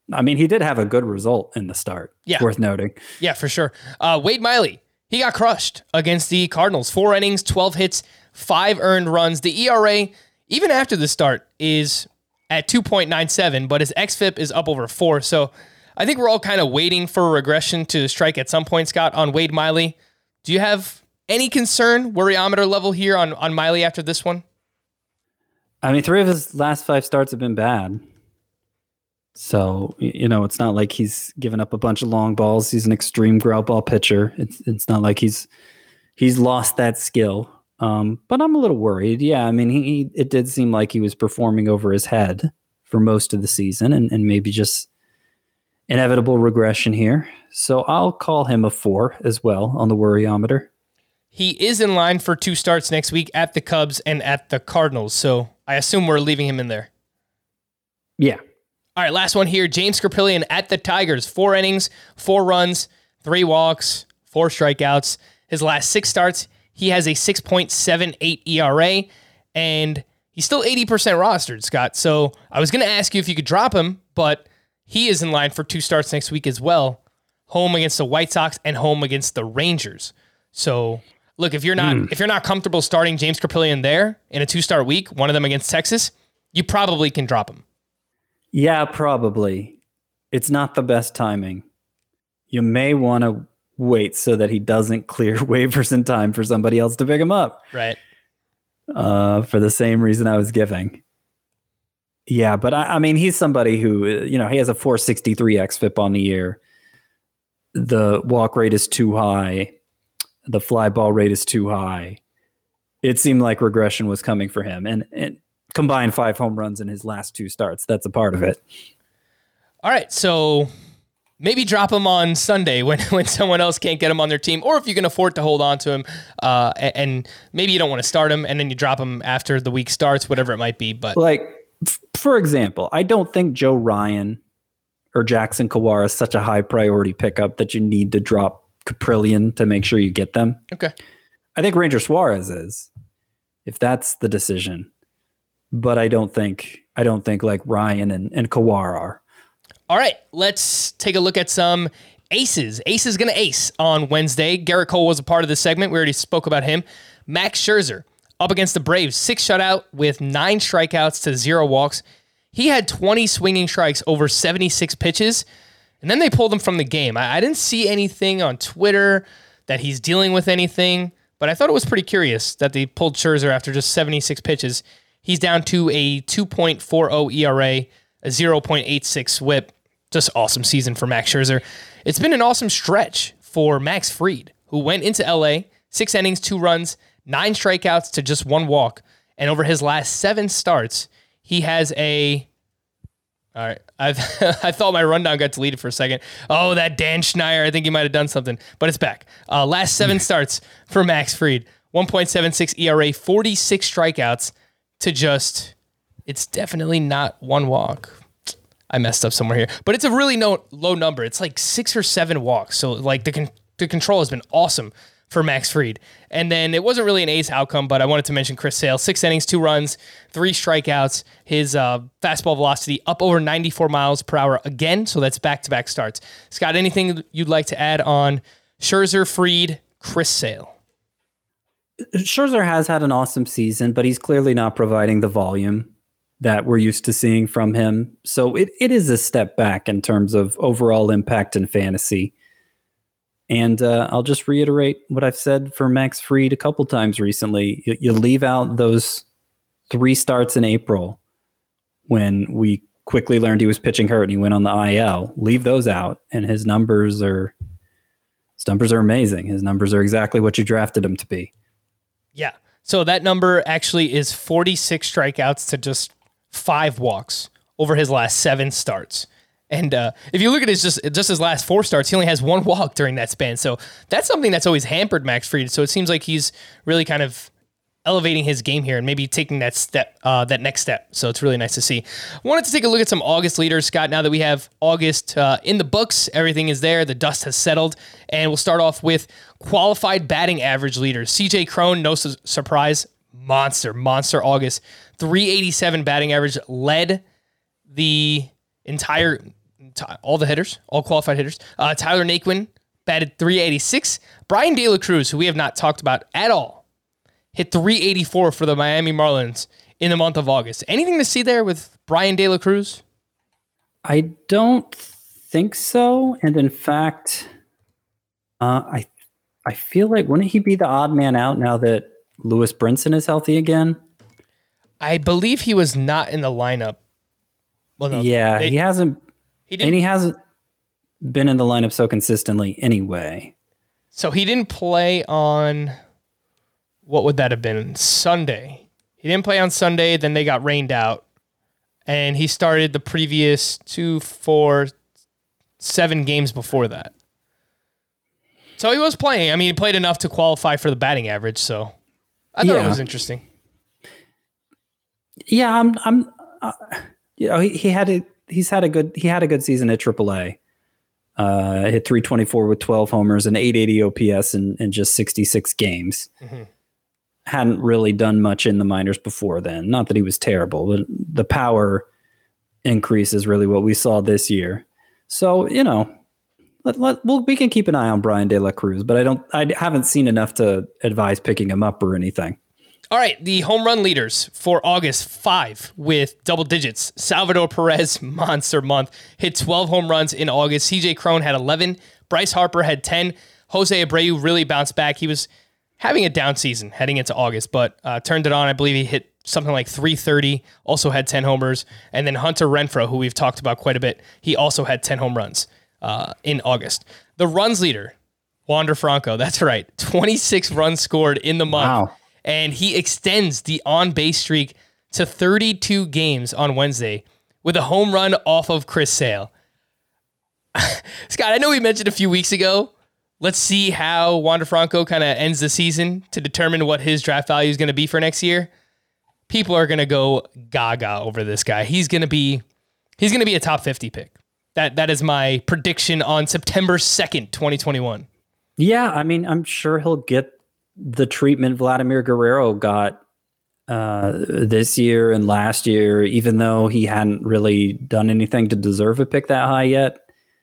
I mean, he did have a good result in the start. Yeah. Worth noting. Yeah, for sure. Wade Miley, he got crushed against the Cardinals. 4 innings, 12 hits, 5 earned runs. The ERA, even after the start, is at 2.97, but his xFIP is up over 4. So I think we're all kind of waiting for a regression to strike at some point, Scott, on Wade Miley. Do you have any concern, worryometer level here on Miley after this one? I mean, 3 of his last 5 starts have been bad. So, it's not like he's given up a bunch of long balls. He's an extreme ground ball pitcher. It's not like he's lost that skill. But I'm a little worried. Yeah, I mean, it did seem like he was performing over his head for most of the season, and maybe just inevitable regression here. So I'll call him a 4 as well on the worryometer. He is in line for 2 starts next week at the Cubs and at the Cardinals. So I assume we're leaving him in there. Yeah. All right, last one here. James Skrapilian at the Tigers. 4 innings, 4 runs, 3 walks, 4 strikeouts. His last 6 starts, he has a 6.78 ERA, and he's still 80% rostered, Scott. So I was going to ask you if you could drop him, but he is in line for 2 starts next week as well. Home against the White Sox and home against the Rangers. So look, if you're not comfortable starting James Skrapilian there in a 2-start week, one of them against Texas, you probably can drop him. Yeah, probably. It's not the best timing. You may want to wait so that he doesn't clear waivers in time for somebody else to pick him up. Right. For the same reason I was giving. Yeah, but I mean, he's somebody who, he has a 463 xFIP on the year. The walk rate is too high. The fly ball rate is too high. It seemed like regression was coming for him. And combined 5 home runs in his last 2 starts. That's a part of it. All right, so maybe drop him on Sunday when someone else can't get him on their team, or if you can afford to hold on to him, and maybe you don't want to start him, and then you drop him after the week starts, whatever it might be. But for example, I don't think Joe Ryan or Jackson Kawara is such a high priority pickup that you need to drop Caprillion to make sure you get them. Okay. I think Ranger Suarez is, if that's the decision. But I don't think like Ryan and Kawara are. All right, let's take a look at some aces. Ace is going to ace on Wednesday. Garrett Cole was a part of this segment. We already spoke about him. Max Scherzer up against the Braves, 6 shutout with 9 strikeouts to 0 walks. He had 20 swinging strikes over 76 pitches, and then they pulled him from the game. I didn't see anything on Twitter that he's dealing with anything, but I thought it was pretty curious that they pulled Scherzer after just 76 pitches. He's down to a 2.40 ERA, a 0.86 whip. Just awesome season for Max Scherzer. It's been an awesome stretch for Max Fried, who went into LA, 6 innings, 2 runs, 9 strikeouts to just 1 walk. And over his last 7 starts, he has a... All right, I thought my rundown got deleted for a second. Oh, that Dan Schneider, I think he might have done something, but it's back. Last 7 starts for Max Fried, 1.76 ERA, 46 strikeouts, to just, it's definitely not 1 walk. I messed up somewhere here, but it's a really low number. It's like 6 or 7 walks. So like the control has been awesome for Max Fried. And then it wasn't really an ace outcome, but I wanted to mention Chris Sale, 6 innings, 2 runs, 3 strikeouts. His fastball velocity up over 94 miles per hour again. So that's back-to-back starts. Scott, anything you'd like to add on Scherzer, Fried, Chris Sale? Scherzer has had an awesome season, but he's clearly not providing the volume that we're used to seeing from him. So it is a step back in terms of overall impact in fantasy. And I'll just reiterate what I've said for Max Fried a couple times recently. You leave out those 3 starts in April when we quickly learned he was pitching hurt and he went on the IL. Leave those out, and his numbers are amazing. His numbers are exactly what you drafted him to be. Yeah. So that number actually is 46 strikeouts to just 5 walks over his last 7 starts. And if you look at his just his last 4 starts, he only has 1 walk during that span. So that's something that's always hampered Max Fried. So it seems like he's really kind of elevating his game here and maybe taking that step, that next step. So it's really nice to see. Wanted to take a look at some August leaders, Scott. Now that we have August in the books, everything is there. The dust has settled. And we'll start off with qualified batting average leaders. CJ Cron, no surprise, monster August. 387 batting average, led the entire all the hitters, all qualified hitters. Tyler Naquin batted .386. Brian De La Cruz, who we have not talked about at all, hit .384 for the Miami Marlins in the month of August. Anything to see there with Brian De La Cruz? I don't think so. And in fact, I feel like wouldn't he be the odd man out now that Lewis Brinson is healthy again? I believe he was not in the lineup. Well, no, he hasn't. And he hasn't been in the lineup so consistently anyway. So he didn't play on, what would that have been? Sunday. He didn't play on Sunday, then they got rained out. And he started the previous 2, 4, 7 games before that. So he was playing. I mean, he played enough to qualify for the batting average, so I thought it was interesting. Yeah, he's had a good season at AAA. Hit .324 with 12 homers and .880 OPS in just 66 games. Mm-hmm. Hadn't really done much in the minors before then. Not that he was terrible, but the power increase is really what we saw this year. So, we can keep an eye on Brian De La Cruz, but I haven't seen enough to advise picking him up or anything. All right, the home run leaders for August, 5 with double digits. Salvador Perez, monster month, hit 12 home runs in August. CJ Cron had 11. Bryce Harper had 10. Jose Abreu really bounced back. He was having a down season heading into August, but turned it on. I believe he hit something like .330, also had 10 homers. And then Hunter Renfroe, who we've talked about quite a bit, he also had 10 home runs in August. The runs leader, Wander Franco, that's right, 26 runs scored in the month. Wow. And he extends the on-base streak to 32 games on Wednesday with a home run off of Chris Sale. Scott, I know we mentioned a few weeks ago, let's see how Wander Franco kind of ends the season to determine what his draft value is going to be for next year. People are going to go gaga over this guy. He's going to be a top 50 pick. That is my prediction on September 2nd, 2021. Yeah, I mean, I'm sure he'll get the treatment Vladimir Guerrero got this year and last year, even though he hadn't really done anything to deserve a pick that high yet.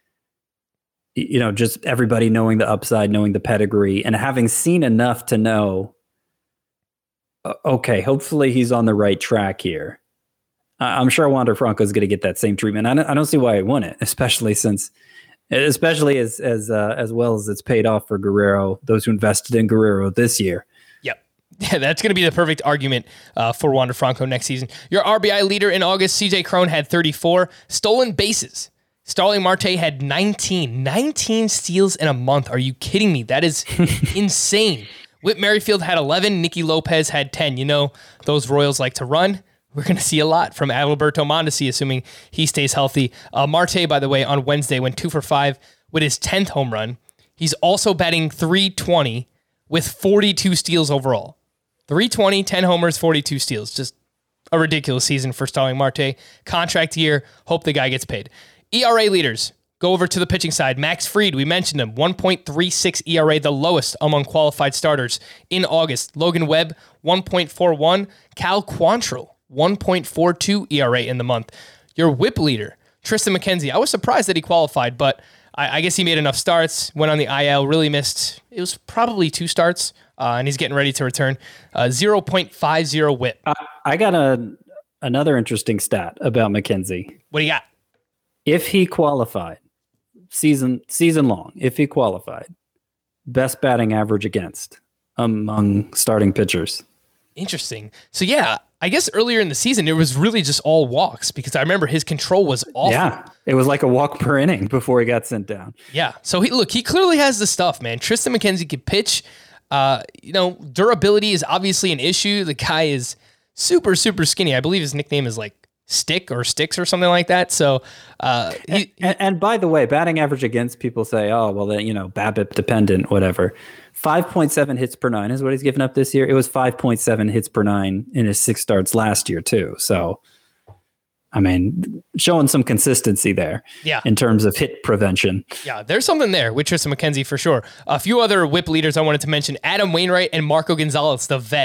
Just everybody knowing the upside, knowing the pedigree, and having seen enough to know, okay, hopefully he's on the right track here. I'm sure Wander Franco is going to get that same treatment. I don't see why he wouldn't, especially as well as it's paid off for Guerrero, those who invested in Guerrero this year. Yep. Yeah, that's going to be the perfect argument for Wander Franco next season. Your RBI leader in August, CJ Cron, had 34. Stolen bases, Starling Marte had 19 steals in a month. Are you kidding me? That is insane. Whit Merrifield had 11. Nicky Lopez had 10. Those Royals like to run. We're going to see a lot from Adalberto Mondesi, assuming he stays healthy. Marte, by the way, on Wednesday went 2 for 5 with his 10th home run. He's also batting .320 with 42 steals overall. .320, 10 homers, 42 steals. Just a ridiculous season for Starling Marte. Contract year. Hope the guy gets paid. ERA leaders. Go over to the pitching side. Max Fried, we mentioned him. 1.36 ERA, the lowest among qualified starters in August. Logan Webb, 1.41. Cal Quantrill, 1.42 ERA in the month. Your whip leader, Tristan McKenzie. I was surprised that he qualified, but I guess he made enough starts, went on the IL, really missed, it was probably 2 starts, and he's getting ready to return. 0.50 whip. I got another interesting stat about McKenzie. What do you got? If he qualified, season long, if he qualified, best batting average against among starting pitchers. Interesting. So yeah, I guess earlier in the season, it was really just all walks because I remember his control was awful. Yeah, it was like a walk per inning before he got sent down. Yeah, so he clearly has the stuff, man. Tristan McKenzie can pitch. Durability is obviously an issue. The guy is super, super skinny. I believe his nickname is like Stick or Sticks or something like that. So, and by the way, batting average against, people say, oh, well, then, BABIP dependent, whatever. 5.7 hits per 9 is what he's given up this year. It was 5.7 hits per 9 in his 6 starts last year too. So, I mean, showing some consistency there. Yeah. In terms of hit prevention. Yeah, there's something there with Tristan McKenzie for sure. A few other whip leaders I wanted to mention: Adam Wainwright and Marco Gonzalez, the vets.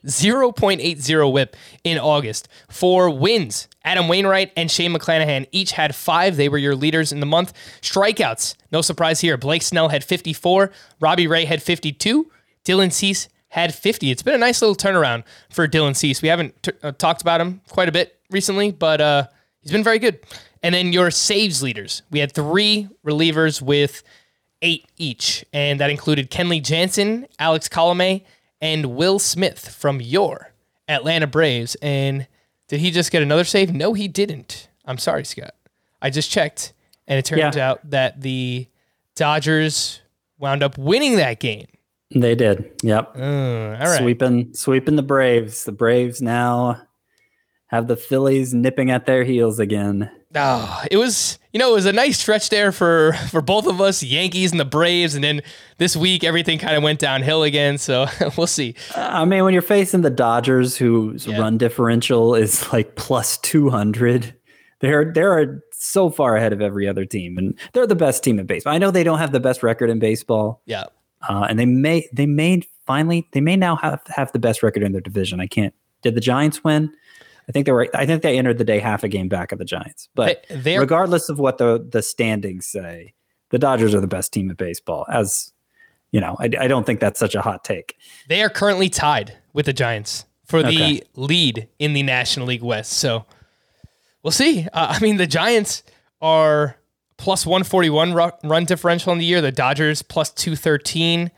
0.80 whip in August. For wins, Adam Wainwright and Shane McClanahan each had 5. They were your leaders in the month. Strikeouts, no surprise here. Blake Snell had 54. Robbie Ray had 52. Dylan Cease had 50. It's been a nice little turnaround for Dylan Cease. We haven't talked about him quite a bit recently, but he's been very good. And then your saves leaders. We had 3 relievers with 8 each, and that included Kenley Jansen, Alex Colomé, and Will Smith from your Atlanta Braves. And did he just get another save? No, he didn't. I'm sorry, Scott. I just checked, and it turns out that the Dodgers wound up winning that game. They did. Yep. All right. Sweeping the Braves. The Braves now have the Phillies nipping at their heels again. Oh, it was a nice stretch there for both of us, Yankees and the Braves, and then this week everything kind of went downhill again. So we'll see. I mean, when you're facing the Dodgers, whose run differential is like plus 200, they're so far ahead of every other team, and they're the best team in baseball. I know they don't have the best record in baseball. Yeah, and they may now have the best record in their division. Did the Giants win? I think they entered the day half a game back of the Giants. But regardless of what the standings say, the Dodgers are the best team in baseball. As you know, I don't think that's such a hot take. They are currently tied with the Giants for the lead in the National League West. So we'll see. I mean, the Giants are plus 141 run differential in the year. The Dodgers plus 213.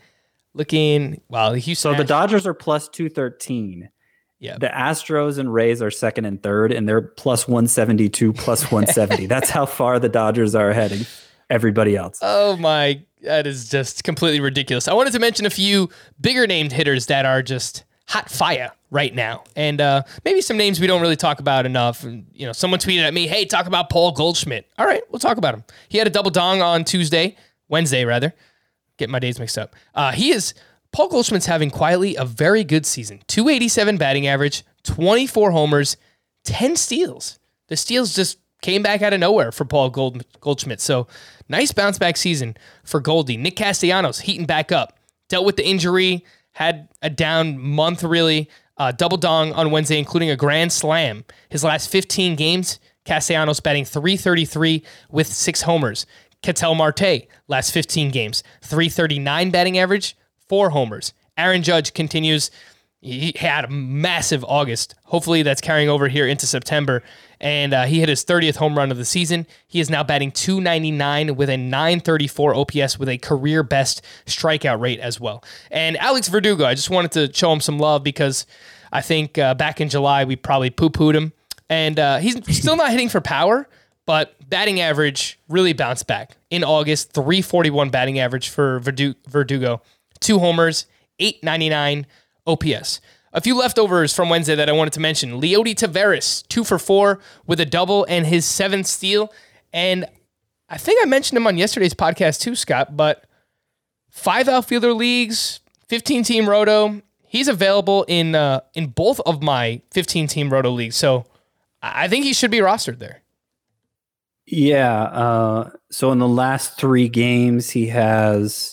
So the Dodgers are plus 213. Yeah. The Astros and Rays are second and third, and they're plus 172, plus 170. That's how far the Dodgers are ahead of everybody else. Oh my, that is just completely ridiculous. I wanted to mention a few bigger named hitters that are just hot fire right now. And maybe some names we don't really talk about enough. And, someone tweeted at me, hey, talk about Paul Goldschmidt. All right, we'll talk about him. He had a double dong on Wednesday rather. Get my days mixed up. Paul Goldschmidt's having quietly a very good season. 287 batting average, 24 homers, 10 steals. The steals just came back out of nowhere for Paul Goldschmidt. So nice bounce back season for Goldie. Nick Castellanos heating back up. Dealt with the injury, had a down month really. Double dong on Wednesday, including a grand slam. His last 15 games, Castellanos batting .333 with 6 homers. Ketel Marte, last 15 games, .339 batting average, 4 homers. Aaron Judge continues. He had a massive August. Hopefully that's carrying over here into September. And he hit his 30th home run of the season. He is now batting .299 with a .934 OPS with a career best strikeout rate as well. And Alex Verdugo, I just wanted to show him some love because I think back in July we probably poo-pooed him. And he's still not hitting for power, but batting average really bounced back. In August, .341 batting average for Verdugo. 2 homers, .899 OPS. A few leftovers from Wednesday that I wanted to mention. Leody Taveras, 2 for 4 with a double and his 7th steal. And I think I mentioned him on yesterday's podcast too, Scott, but 5 outfielder leagues, 15-team roto. He's available in both of my 15-team roto leagues. So I think he should be rostered there. Yeah. So in the last 3 games, he has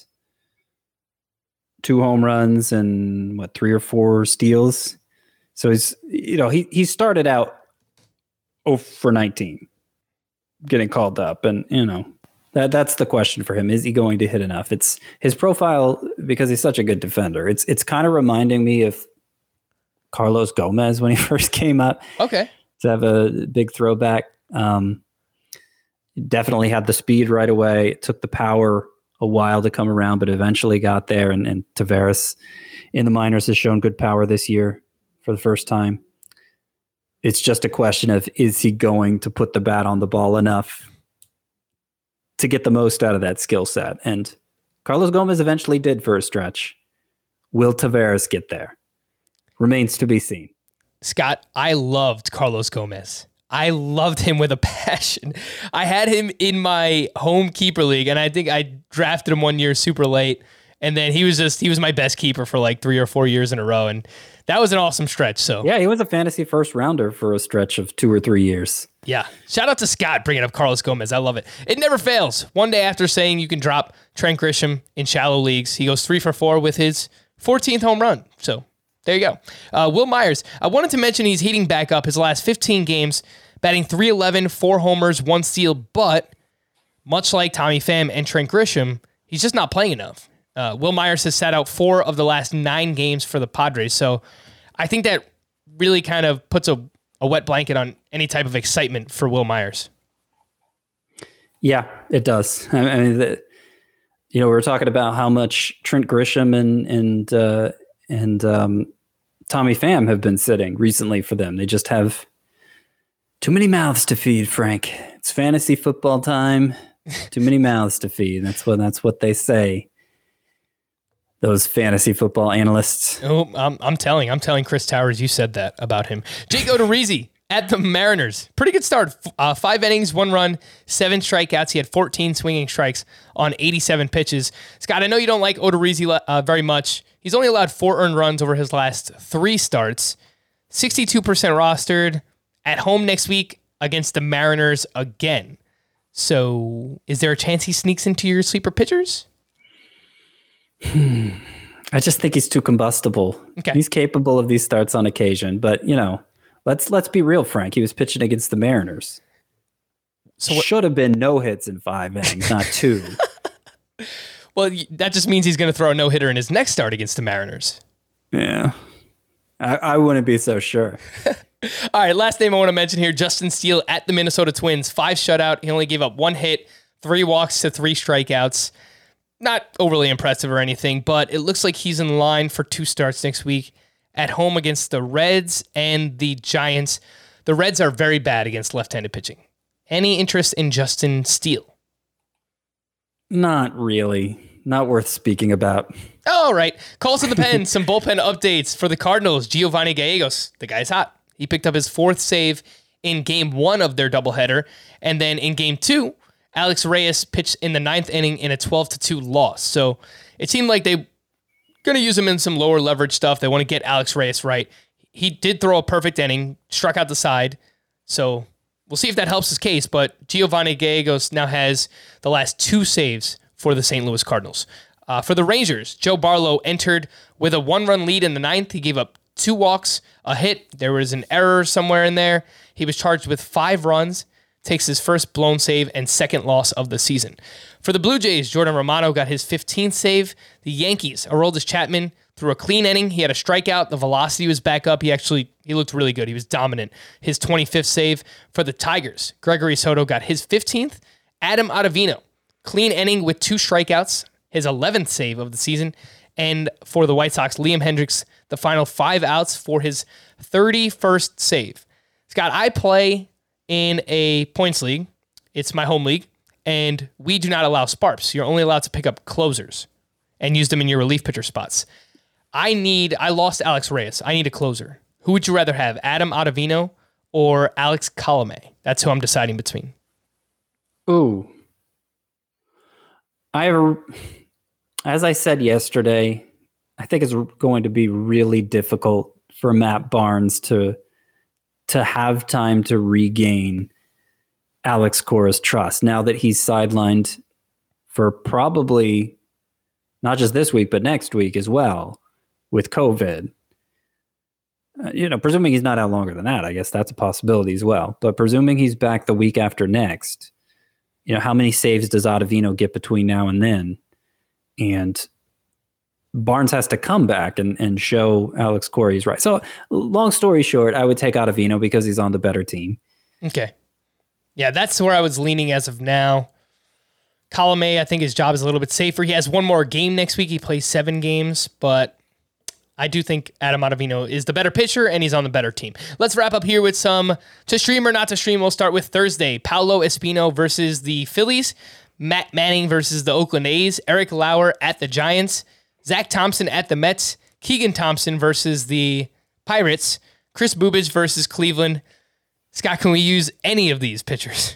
2 home runs and 3 or 4 steals. So he started out 0 for 19 getting called up. And, that's the question for him. Is he going to hit enough? It's his profile, because he's such a good defender. It's kind of reminding me of Carlos Gomez when he first came up. Okay. To have a big throwback. Definitely had the speed right away. It took the power a while to come around, but eventually got there. And Taveras in the minors has shown good power this year for the first time. It's just a question of, is he going to put the bat on the ball enough to get the most out of that skill set? And Carlos Gomez eventually did for a stretch. Will Taveras get there? Remains to be seen. Scott, I loved Carlos Gomez. I loved him with a passion. I had him in my home keeper league, and I think I drafted him one year super late. And then he was my best keeper for 3 or 4 years in a row. And that was an awesome stretch. So yeah, he was a fantasy first rounder for a stretch of 2 or 3 years. Yeah. Shout out to Scott bringing up Carlos Gomez. I love it. It never fails. One day after saying you can drop Trent Grisham in shallow leagues, he goes 3 for 4 with his 14th home run. So There you go. Will Myers, I wanted to mention he's heating back up his last 15 games, batting .311, 4 homers, 1 steal, but much like Tommy Pham and Trent Grisham, he's just not playing enough. Will Myers has sat out 4 of the last 9 games for the Padres, so I think that really kind of puts a wet blanket on any type of excitement for Will Myers. Yeah, it does. I mean, we were talking about how much Trent Grisham and Tommy Pham have been sitting recently for them. They just have too many mouths to feed, Frank. It's fantasy football time. Too many mouths to feed. That's what they say. Those fantasy football analysts. Oh, I'm telling Chris Towers you said that about him. Jake Odorizzi at the Mariners. Pretty good start. 5 innings, 1 run, 7 strikeouts. He had 14 swinging strikes on 87 pitches. Scott, I know you don't like Odorizzi very much. He's only allowed 4 earned runs over his last 3 starts. 62% rostered. At home next week against the Mariners again. So is there a chance he sneaks into your sleeper pitchers? I just think he's too combustible. Okay. He's capable of these starts on occasion, but let's be real, Frank. He was pitching against the Mariners. So should have been no hits in 5 innings, not 2. Well, that just means he's going to throw a no-hitter in his next start against the Mariners. Yeah. I wouldn't be so sure. All right, last name I want to mention here, Justin Steele at the Minnesota Twins. 5 shutout. He only gave up 1 hit, 3 walks to 3 strikeouts. Not overly impressive or anything, but it looks like he's in line for 2 starts next week at home against the Reds and the Giants. The Reds are very bad against left-handed pitching. Any interest in Justin Steele? Not really. Not worth speaking about. All right. Calls to the pen. Some bullpen updates for the Cardinals. Giovanni Gallegos. The guy's hot. He picked up his 4th save in game 1 of their doubleheader. And then in game 2, Alex Reyes pitched in the 9th inning in a 12-2 loss. So it seemed like they're going to use him in some lower leverage stuff. They want to get Alex Reyes right. He did throw a perfect inning, struck out the side. So we'll see if that helps his case. But Giovanni Gallegos now has the last 2 saves for the St. Louis Cardinals. For the Rangers, Joe Barlow entered with a 1-run lead in the 9th. He gave up 2 walks, a hit. There was an error somewhere in there. He was charged with 5 runs, takes his first blown save and 2nd loss of the season. For the Blue Jays, Jordan Romano got his 15th save. The Yankees, Aroldis Chapman threw a clean inning. He had a strikeout. The velocity was back up. He looked really good. He was dominant. His 25th save. For the Tigers, Gregory Soto got his 15th. Adam Ottavino, clean inning with 2 strikeouts, his 11th save of the season. And for the White Sox, Liam Hendriks, the final 5 outs for his 31st save. Scott, I play in a points league. It's my home league, and we do not allow SPARPs. You're only allowed to pick up closers and use them in your relief pitcher spots. I lost Alex Reyes. I need a closer. Who would you rather have, Adam Ottavino or Alex Colomé? That's who I'm deciding between. Ooh. As I said yesterday, I think it's going to be really difficult for Matt Barnes to have time to regain Alex Cora's trust now that he's sidelined for probably not just this week, but next week as well with COVID. Presuming he's not out longer than that, I guess that's a possibility as well. But presuming he's back the week after next, how many saves does Ottavino get between now and then? And Barnes has to come back and show Alex Cora he's right. So long story short, I would take Ottavino because he's on the better team. Okay. Yeah, that's where I was leaning as of now. Colomé, I think his job is a little bit safer. He has 1 more game next week. He plays 7 games, but I do think Adam Ottavino is the better pitcher, and he's on the better team. Let's wrap up here with some to stream or not to stream. We'll start with Thursday. Paulo Espino versus the Phillies. Matt Manning versus the Oakland A's. Eric Lauer at the Giants. Zach Thompson at the Mets. Keegan Thompson versus the Pirates. Chris Bubich versus Cleveland. Scott, can we use any of these pitchers?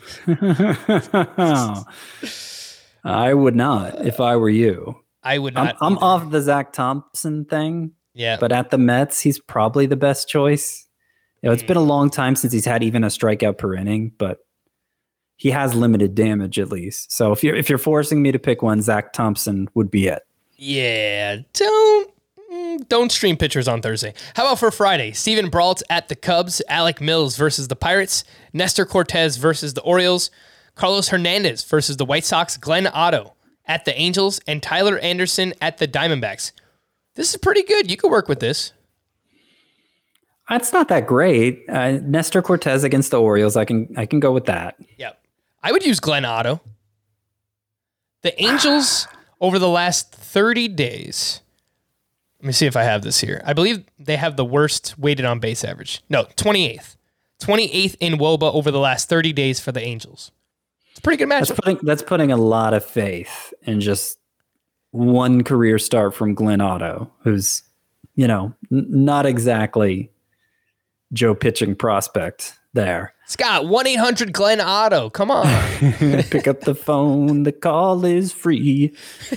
I would not if I were you. I would not. I'm off the Zach Thompson thing. Yeah. But at the Mets, he's probably the best choice. It's been a long time since he's had even a strikeout per inning, but he has limited damage at least. So if you're forcing me to pick one, Zach Thompson would be it. Yeah, don't Don't stream pitchers on Thursday. How about for Friday? Steven Brault at the Cubs, Alec Mills versus the Pirates, Nestor Cortez versus the Orioles, Carlos Hernandez versus the White Sox, Glenn Otto at the Angels, and Tyler Anderson at the Diamondbacks. This is pretty good. You could work with this. It's not that great. Nestor Cortez against the Orioles. I can go with that. Yeah. I would use Glenn Otto. The Angels over the last 30 days. Let me see if I have this here. I believe they have the worst weighted on base average. No, 28th. 28th in WOBA over the last 30 days for the Angels. It's a pretty good matchup. That's putting a lot of faith in just one career start from Glenn Otto, who's, not exactly Joe pitching prospect there. Scott, 1-800-GLEN Otto. Come on. Pick up the phone. The call is free.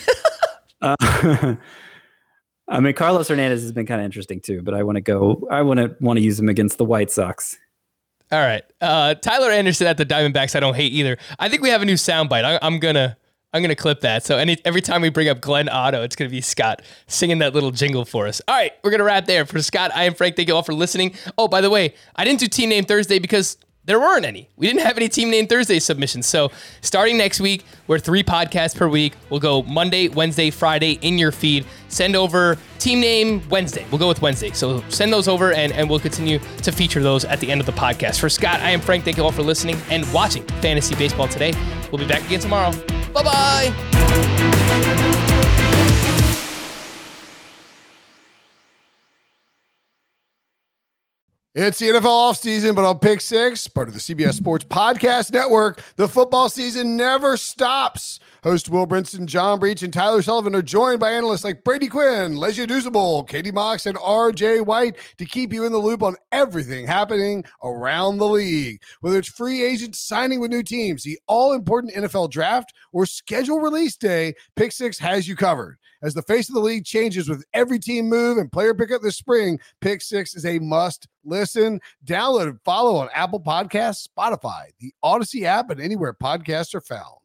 Carlos Hernandez has been kind of interesting too, but I want to use him against the White Sox. All right. Tyler Anderson at the Diamondbacks, I don't hate either. I think we have a new soundbite. I'm gonna clip that. So every time we bring up Glenn Otto, it's gonna be Scott singing that little jingle for us. All right, we're gonna wrap there. For Scott, I am Frank. Thank you all for listening. Oh, by the way, I didn't do Team Name Thursday because there weren't any. We didn't have any Team Name Thursday submissions. So starting next week, we're 3 podcasts per week. We'll go Monday, Wednesday, Friday in your feed. Send over Team Name Wednesday. We'll go with Wednesday. So send those over and we'll continue to feature those at the end of the podcast. For Scott, I am Frank. Thank you all for listening and watching Fantasy Baseball today. We'll be back again tomorrow. Bye-bye. It's the NFL offseason, but on Pick Six, part of the CBS Sports Podcast Network, the football season never stops. Host Will Brinson, John Breach, and Tyler Sullivan are joined by analysts like Brady Quinn, Lesia Dusable, Katie Mox, and RJ White to keep you in the loop on everything happening around the league. Whether it's free agents signing with new teams, the all-important NFL draft, or schedule release day, Pick Six has you covered. As the face of the league changes with every team move and player pickup this spring, Pick Six is a must listen. Download and follow on Apple Podcasts, Spotify, the Odyssey app, and anywhere podcasts are found.